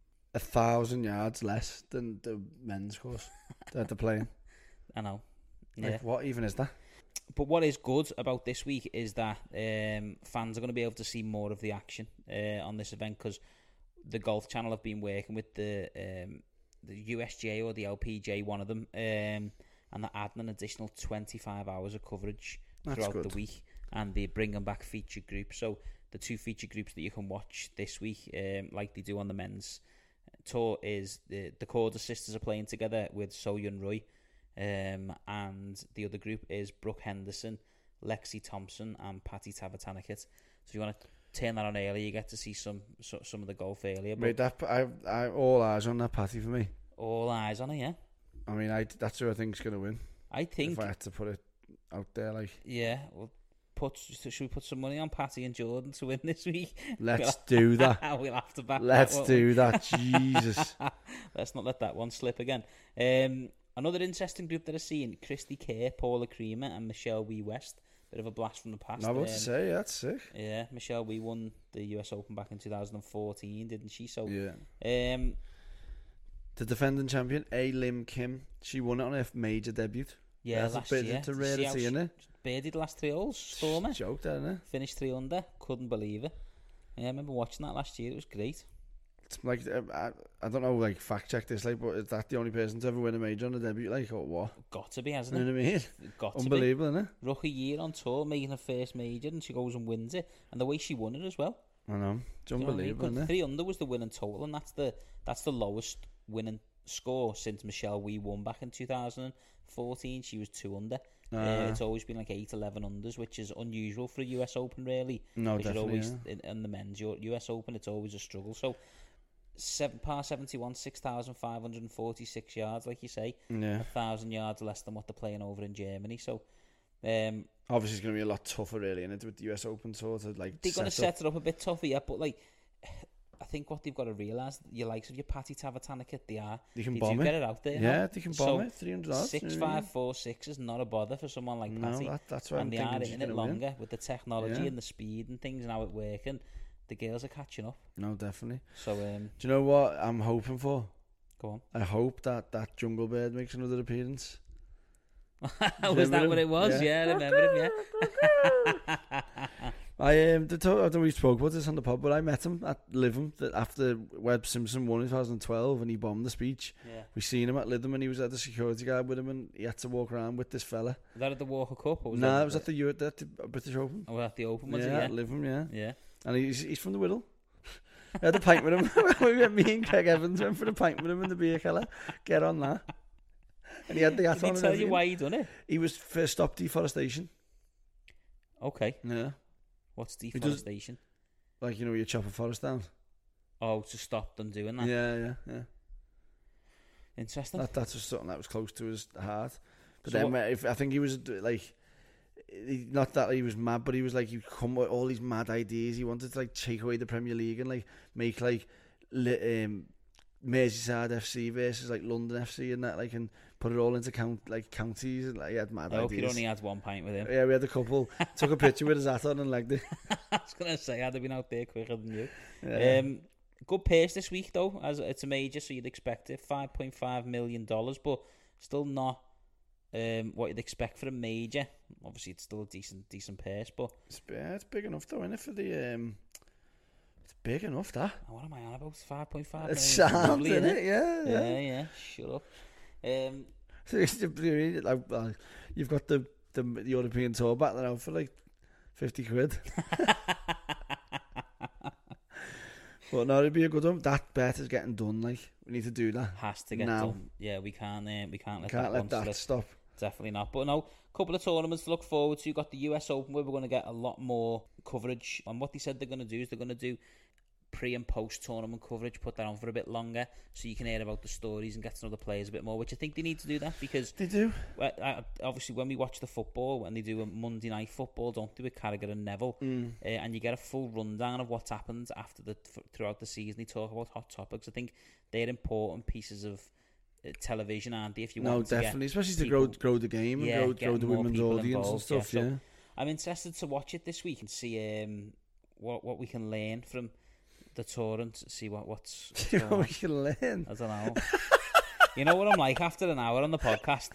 A thousand yards less than the men's course that they're playing. I know. Yeah. Like, what even is that? But what is good about this week is that um, fans are going to be able to see more of the action uh, on this event, because the Golf Channel have been working with the um, the U S G A or the L P G A, one of them, um, and they're adding an additional twenty-five hours of coverage That's throughout good. the week, and they're bringing back feature groups. So the two feature groups that you can watch this week, um, like they do on the men's tour, is the the Corder sisters are playing together with So Yun Roy. Um, and the other group is Brooke Henderson, Lexi Thompson, and Patty Tavatanakit. So if you want to turn that on early, you get to see some so, some of the golf earlier. But Mate, that I, I, all eyes on that Patty for me. all eyes on it, yeah. I mean, I, that's who I think's going to win. I think, If I had to put it out there, like, yeah. We'll put should we put some money on Patty and Jordan to win this week? let's do that. We'll have to back. Let's that, won't do we? that. Jesus. Let's not let that one slip again. Um, another interesting group that I've seen: Christy Kerr, Paula Creamer, and Michelle Wee West. Bit of a blast from the past. I'm about Um, to say, yeah, that's sick. Yeah, Michelle Wee won the U S Open back in two thousand fourteen, didn't she? So, Yeah. um, The defending champion, A. Lim Kim, she won it on her major debut. yeah, That's last a bit year. into Did you see how rarity, she innit? birdied the last three holes, Stormer. Joke, that, innit? Finished three under, couldn't believe it. Yeah, I remember watching that last year, it was great. It's like, uh, I, I don't know, like, fact check this, like, but is that the only person to ever win a major on a debut, like, or what? Got to be, You hasn't know it? what I mean? Got to Unbelievable, innit? be. Rookie year on tour, making her first major, and she goes and wins it. And the way she won it as well. I know. It's You know what I mean? unbelievable, Good- isn't it? Three under was the winning total, and that's the that's the lowest winning score since Michelle Wee won back in two thousand fourteen. She was two under. Uh, Ah. it's always been like eight, eleven unders, which is unusual for a U S Open, really. No, 'Cause you're definitely, always yeah. in, in the men's your U S Open, it's always a struggle. So, seven par seventy-one, six thousand five hundred and forty-six yards, like you say, Yeah. a thousand yards less than what they're playing over in Germany. So, um, Obviously, it's going to be a lot tougher, really, innit, with the U S Open tour to, like, they're going to set up. set it up a bit tougher, yeah, but like, I think what they've got to realise, your likes of your Patty Tavatanakit, they are. They can They bomb do it. get it out there. Yeah, now. they can bomb So, it. three hundred odds. Six you know what I five mean? four six is not a bother for someone like No, Patty. that, that's why I'm And they thinking are she's in it going to win. longer with the technology Yeah. and the speed and things now it working. The girls are catching up. No, definitely. So, um, Do you know what I'm hoping for? go on. I hope that that Jungle Bird makes another appearance. Was Remember that him? what it was? Yeah. Yeah, I remember him. Yeah. I um, the to- I don't know if we spoke about this on the pod, but I met him at Lytham th- after Webb Simpson won in twenty twelve and he bombed the speech. Yeah. We seen him at Lytham and he was at the security guard with him and he had to walk around with this fella. Was that at the Walker Cup? Or was Nah, that it was at the, U- at the British Open. Oh, at the Open, was yeah, it? at Lytham, yeah. Yeah. Yeah. And he's he's from the Whittle. I had a pint with him. we went, me and Craig Evans went for a pint with him in the beer cellar. Get on that. And he had the hat Did on he and tell you everything. why he done it? He was first stop deforestation. Okay. Yeah. What's does- deforestation? Like, you know, you chop a forest down. Oh, to stop them doing that. Yeah, yeah, yeah. Interesting. That, that's just something that was close to his heart. But So then, what- if, I think he was like, he, not that he was mad, but he was like, he come with all these mad ideas. He wanted to like take away the Premier League and like make like li- um, Merseyside F C versus like London F C and that, like, and put it all into count like counties. And like, he had mad I hope ideas. you only had one pint with him. Yeah, we had a couple. Took a picture with his hat on and legged it. I was going to say, I'd have been out there quicker than you. Yeah. Um, good pace this week, though, as it's a major, so you'd expect it. five point five million dollars, but still not um, what you'd expect for a major. Obviously, it's still a decent decent pace, but It's, yeah, it's big enough though, isn't it, for the um, it's big enough that. what am I on about? five point five It million. sounds, Lovely, isn't innit? it? Yeah, yeah. Yeah, yeah. Shut up. Um, So it's the- the- like, uh, you've got the, the the European tour battling out for like fifty quid. But no, it'd be a good one. That bet is getting done. Like we need to do that. has to get Now. done. Yeah, we can't. Uh, we can't let Can't that let one that slip. stop. Definitely not. But no, a couple of tournaments to look forward to. You've got the U S Open where we're going to get a lot more coverage. And what they said they're going to do is they're going to do pre and post tournament coverage, put that on for a bit longer so you can hear about the stories and get to know the players a bit more, which I think they need to do that because They do. well, I- obviously when we watch the football, when they do a Monday night football, don't they, with Carragher and Neville, Mm. uh, and you get a full rundown of what's happened after the th- throughout the season. They talk about hot topics. I think they're important pieces of uh, television, aren't they? If you No, want to get definitely, especially to people- grow grow the game and Yeah, grow, grow getting the more women's people audience and involved, stuff. yeah. Yeah, So- I'm interested to watch it this week and see um, what what we can learn from the tour and see what what's, what's you going know, on. we can learn. I don't know. You know what I'm like after an hour on the podcast?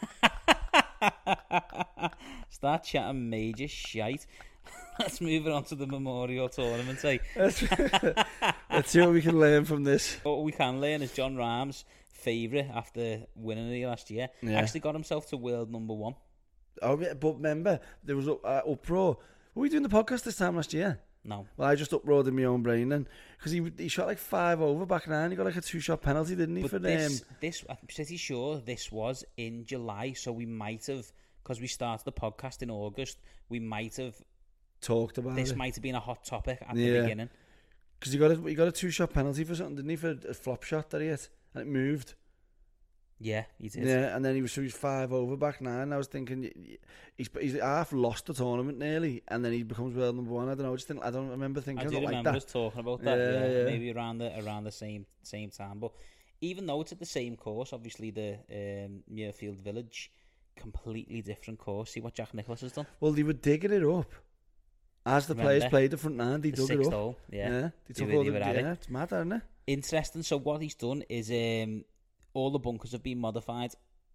Start chatting major shite. Let's move it on to the Memorial Tournament. Eh? Let's, let's see what we can learn from this. What we can learn is John Rahm's favourite after winning it last year. Yeah. Actually got himself to world number one. Oh, yeah, but remember, there was uh, uproar. Were we doing the podcast this time last year? No. Well, I just uproared in my own brain then. Because he he shot like five over back nine. He got like a two-shot penalty, didn't he? But for this, um, this, I'm pretty sure this was in July, so we might have, because we started the podcast in August, we might have, talked about this it. might have been a hot topic at Yeah. the beginning. Because he got a, he got a two-shot penalty for something, didn't he? For a flop shot that he hit. And it moved. Yeah, he did. Yeah, and then he was, so he was five over back nine. I was thinking, y- y- he's he's half lost the tournament nearly, and then he becomes world number one. I don't know. I just think I don't remember thinking I do of it like remember that. us talking about that. Yeah, Yeah, yeah. maybe around the around the same same time. But even though it's at the same course, obviously the um, Muirfield Village, completely different course. See what Jack Nicklaus has done. Well, they were digging it up as the players Remember? played the front nine. They The dug it sixth up. hole. Yeah. yeah, they They took were- all they the were at yeah. it. It's mad, isn't it? Interesting. So what he's done is um, all the bunkers have been modified.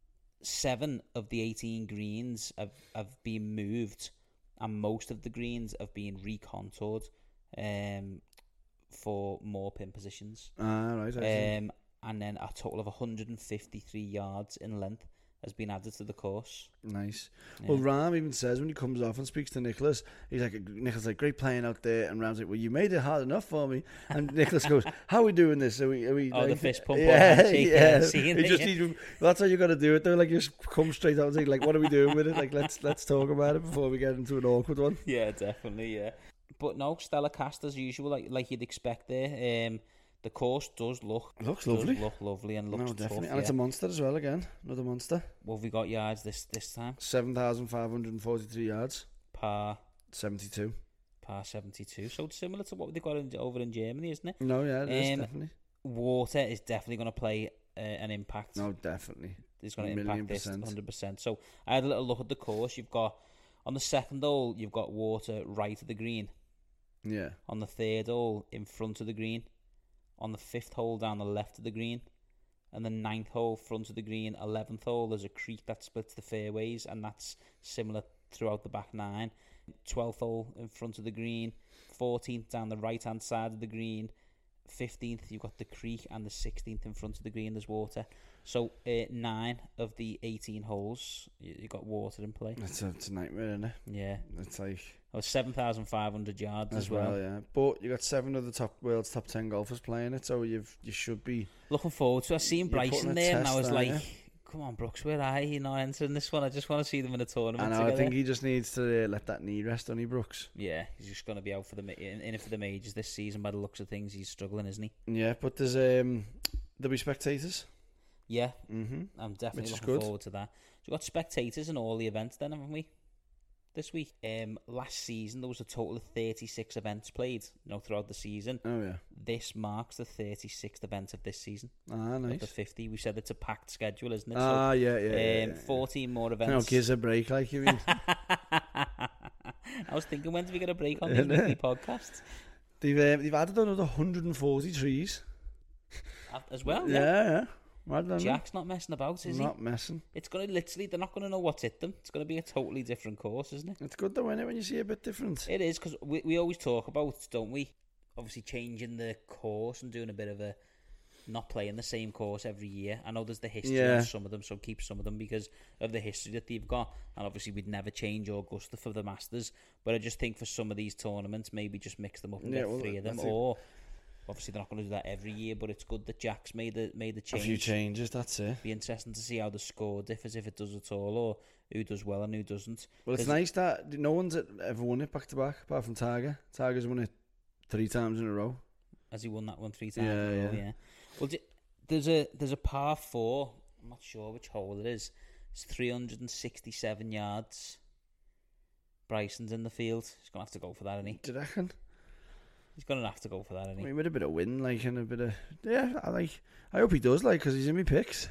Seven of the eighteen greens have, have been moved, and most of the greens have been recontoured um, for more pin positions. Ah, right. I see. Um, and then a total of one hundred fifty-three yards in length has been added to the course. Nice. Yeah. Well, Ram even says when he comes off and speaks to Nicholas, he's like, Nicholas like, great playing out there, and Ram's like, well, you made it hard enough for me. And Nicholas goes, how are we doing this? Are we? Are we Oh, like, the fist pump or Yeah, handshake, yeah. yeah, seeing He it, just yeah. needs- that's how you got to do it. Though, like, you just come straight out and say, like, what are we doing with it? Like, let's let's talk about it before we get into an awkward one. Yeah, definitely, yeah. But no, stellar cast as usual, like like you'd expect there. Um, the course does look It looks does lovely. look lovely and looks No, tough. definitely. And Yeah. it's a monster as well. Again, another monster. What have we got yards this this time? Seven thousand five hundred and forty-three yards. Par Seventy-two. par seventy-two. So it's similar to what they got in, over in Germany, isn't it? No, yeah, it is Um, definitely. Water is definitely going to play uh, an impact. No, definitely. It's going a to million impact this percent. one hundred percent. So I had a little look at the course. You've got, on the second hole, you've got water right of the green. Yeah. On the third hole, in front of the green. On the fifth hole, down the left of the green. And the ninth hole, front of the green. eleventh hole, there's a creek that splits the fairways, and that's similar throughout the back nine. twelfth hole, in front of the green. fourteenth, down the right-hand side of the green. fifteenth, you've got the creek, and the sixteenth in front of the green, there's water. So uh, nine of the eighteen holes, you, you got water in play. It's a, it's a nightmare, isn't it? Yeah. It's like... That was seven thousand five hundred yards as, As well. well, yeah. But you got seven of the top world's top ten golfers playing it, so you've you should be. Looking forward to it. I seen You're putting Bryson a there, and I test, was aren't like, you? "Come on, Brooks, where are you? You're not entering this one. I just want to see them in a tournament And I together." think he just needs to uh, let that knee rest on he Brooks. Yeah, he's just going to be out for the ma- in, in it for the majors this season. By the looks of things, he's struggling, isn't he? Yeah, but there's um there'll be spectators. Yeah, Mm-hmm. I'm definitely Which is looking good. forward to that. So we've got spectators in all the events, then, haven't we? This week, um, last season there was a total of thirty-six events played. You know, throughout the season. Oh yeah. This marks the thirty-sixth event of this season. Ah, Of the nice. fifty, we said it's a packed schedule, isn't it? Ah, yeah, yeah. so, yeah, um, yeah. fourteen more No, events. gives a break, like you mean. I was thinking, when do we get a break on these weekly podcasts? they've um, they've added another one hundred and forty trees. As well, Yeah, yeah. yeah. Mad, isn't it? Jack's not messing about, is Not messing. he? It's going to literally, they're not going to know what's hit them. It's going to be a totally different course, isn't it? It's good though, isn't it, when you see a bit different. It is, because we, we always talk about, don't we? Obviously changing the course and doing a bit of a not playing the same course every year. I know there's the history Yeah. of some of them, so keep some of them because of the history that they've got. And obviously, we'd never change Augusta for the Masters, but I just think for some of these tournaments, maybe just mix them up and Yeah, get well, three of them. that's it. Or obviously, they're not going to do that every year, but it's good that Jack's made the made the A change. few changes, that's it. Be interesting to see how the score differs, if it does at all, or who does well and who doesn't. Well, it's 'Cause- nice that no one's ever won it back to back, apart from Tiger. Tiger's won it three times in a row. Has he won that one three times? Yeah, in a row? yeah. yeah. Well, d- there's a there's a par four. I'm not sure which hole it is. It's three hundred sixty-seven yards. Bryson's in the field. He's gonna have to go for that, isn't he? Do you reckon? He's gonna have to go for that, isn't I he? mean, with a bit of win, like, and a bit of yeah, I like. I hope he does, like, because he's in my picks.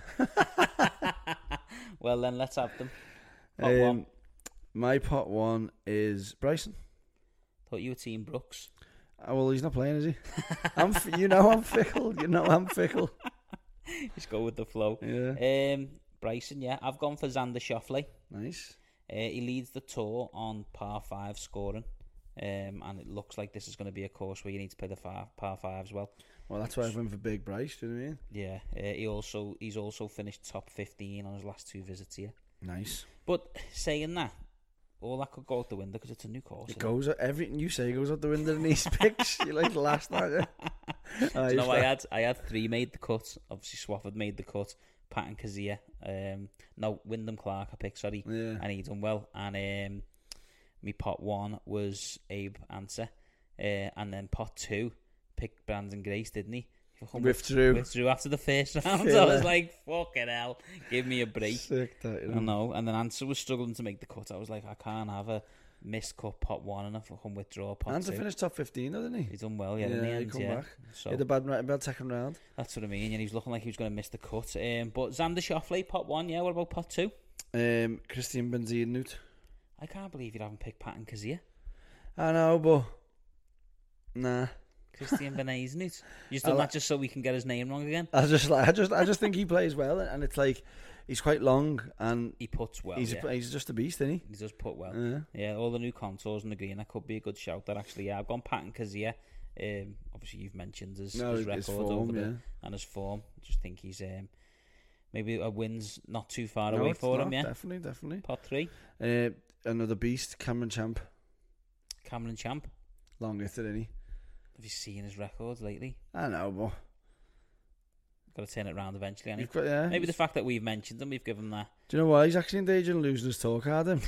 Well, then let's have them. Pot one. Um, my pot one is Bryson. Thought you were Team Brooks. Oh, well, he's not playing, is he? I'm, f- you know, I'm fickle. You know, I'm fickle. Just go with the flow. Yeah, Um, Bryson, yeah, I've gone for Xander Schauffele. nice. Uh, he leads the tour on par five scoring, um, and it looks like this is going to be a course where you need to play the five, par fives well. Well, that's why I went for Big Bryce. Do you know what I mean? Yeah, uh, he also he's also finished top fifteen on his last two visits here. Nice. But saying that, all that could go out the window because it's a new course. It isn't goes everything you say goes out the window in these picks. You like last night. Yeah? Oh, Do you know, I he's had I had three made the cut. Obviously, Swafford made the cut. Pat and Kazia. Um, no, Wyndham Clark I picked. Sorry, Yeah. and he done well. And um, me pot one was Abe Answer, uh, and then pot two picked Brandon Grace, didn't he? Withdrew. Withdrew after the first round. So I Filler. was like, fucking hell, give me a break. Sick that, you I know. know. And then Answer was struggling to make the cut. I was like, I can't have a missed cut pot one and a fucking withdraw pot Answer two. finished top fifteen, though, didn't he? He's done well, yeah, Yeah, in the he end, come yeah. back. So He had a bad, ra- bad second round. that's what I mean. And he was looking like he was going to miss the cut. Um, but Xander Schauffele, pot one, yeah. What about pot two? Um, Christian Benzema. I can't believe you haven't picked Pat and Kazia. I know, but nah. Christian Benazenut. You just I done li- that just so we can get his name wrong again? I just like I just I just think he plays well, and it's like he's quite long, and He puts well, he's yeah. a, he's just a beast, isn't He does put well. he? Yeah. Yeah, all the new contours in the green. That could be a good shout. That actually, yeah. I've gone Pat and Kazia. Um, obviously, you've mentioned his, No, his his record form, over yeah. the, and his form. Just think he's um, maybe a win's not too far No, away it's for not, him. Yeah, definitely, definitely. pot three. Uh, another beast, Cameron Champ, Cameron Champ. long hitted, isn't he? Have you seen his records lately? I know, but Got to turn it around eventually. Hasn't you've got yeah. he? Maybe the he's- fact that we've mentioned him, we've given that. Do you know why he's actually in danger of losing his tour card? Him.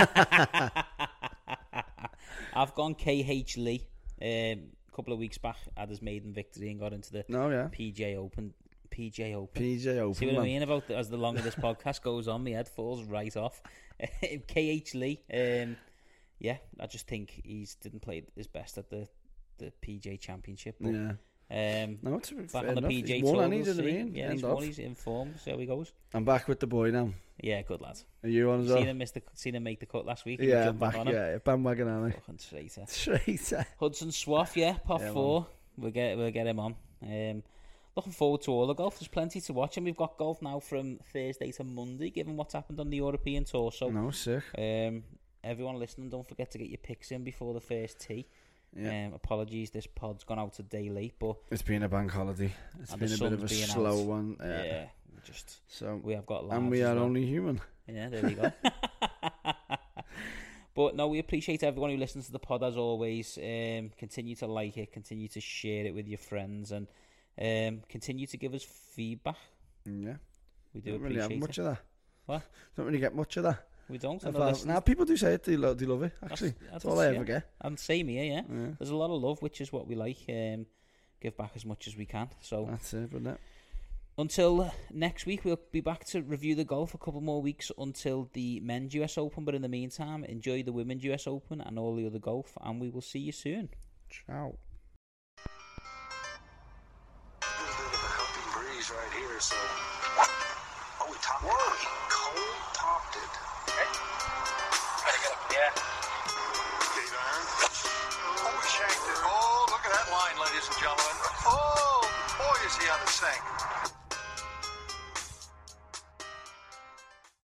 I've gone K H Lee. Um, a couple of weeks back, had his maiden victory and got into the No, yeah. P J Open. P J Open. P J Open. See what I man. mean about the, as the longer this podcast goes on, my head falls right off. K H Lee, um, yeah, I just think he's didn't play his best at the, the P J Championship. But, Yeah. um, No, it's back fair on the enough. P J He's won, tour, hasn't he, we'll do you know what I see. mean? Yeah, End he's of. won. He's in form. See how he goes. I'm back with the boy now. Yeah, good lad. Are you on as Seen well? him miss the, seen him make the cut last week. and Yeah, jump back back. on him. Yeah, bandwagon army. Fucking traitor. Straight. Hudson Swaff, yeah, pot Yeah, four. We'll get we'll get him on. Um, looking forward to all the golf. There's plenty to watch, and we've got golf now from Thursday to Monday, given what's happened on the European tour. So, No, sick. um, everyone listening, don't forget to get your picks in before the first tee. Yeah. Um, apologies, this pod's gone out a day late, but It's been a bank holiday. It's And been the a bit of a sun's been slow out. one. yeah, Yeah. we just So we have got lives and we as are well. only human. Yeah, there we go. But no, we appreciate everyone who listens to the pod as always. Um, continue to like it, continue to share it with your friends, and um, continue to give us feedback. Yeah. We do Don't really have appreciate much it. of that. What? Don't really get much of that. We don't. So And, far- listen, now people do say it. They, lo- they love it. Actually, That's- that's, that's all I yeah. ever get. and same here, yeah. Yeah. There's a lot of love, which is what we like. Um, give back as much as we can. So That's it, isn't it? until next week, we'll be back to review the golf a couple more weeks until the men's U S Open. But in the meantime, enjoy the women's U S Open and all the other golf, and we will see you soon. Ciao. A little bit of a helping breeze right here, so. Oh, we topped it. We cold topped it. Okay. Try to get up, yeah. Dave iron. Oh, we shanked it. Oh, look at that line, ladies and gentlemen. Oh, boy, is he on the sink.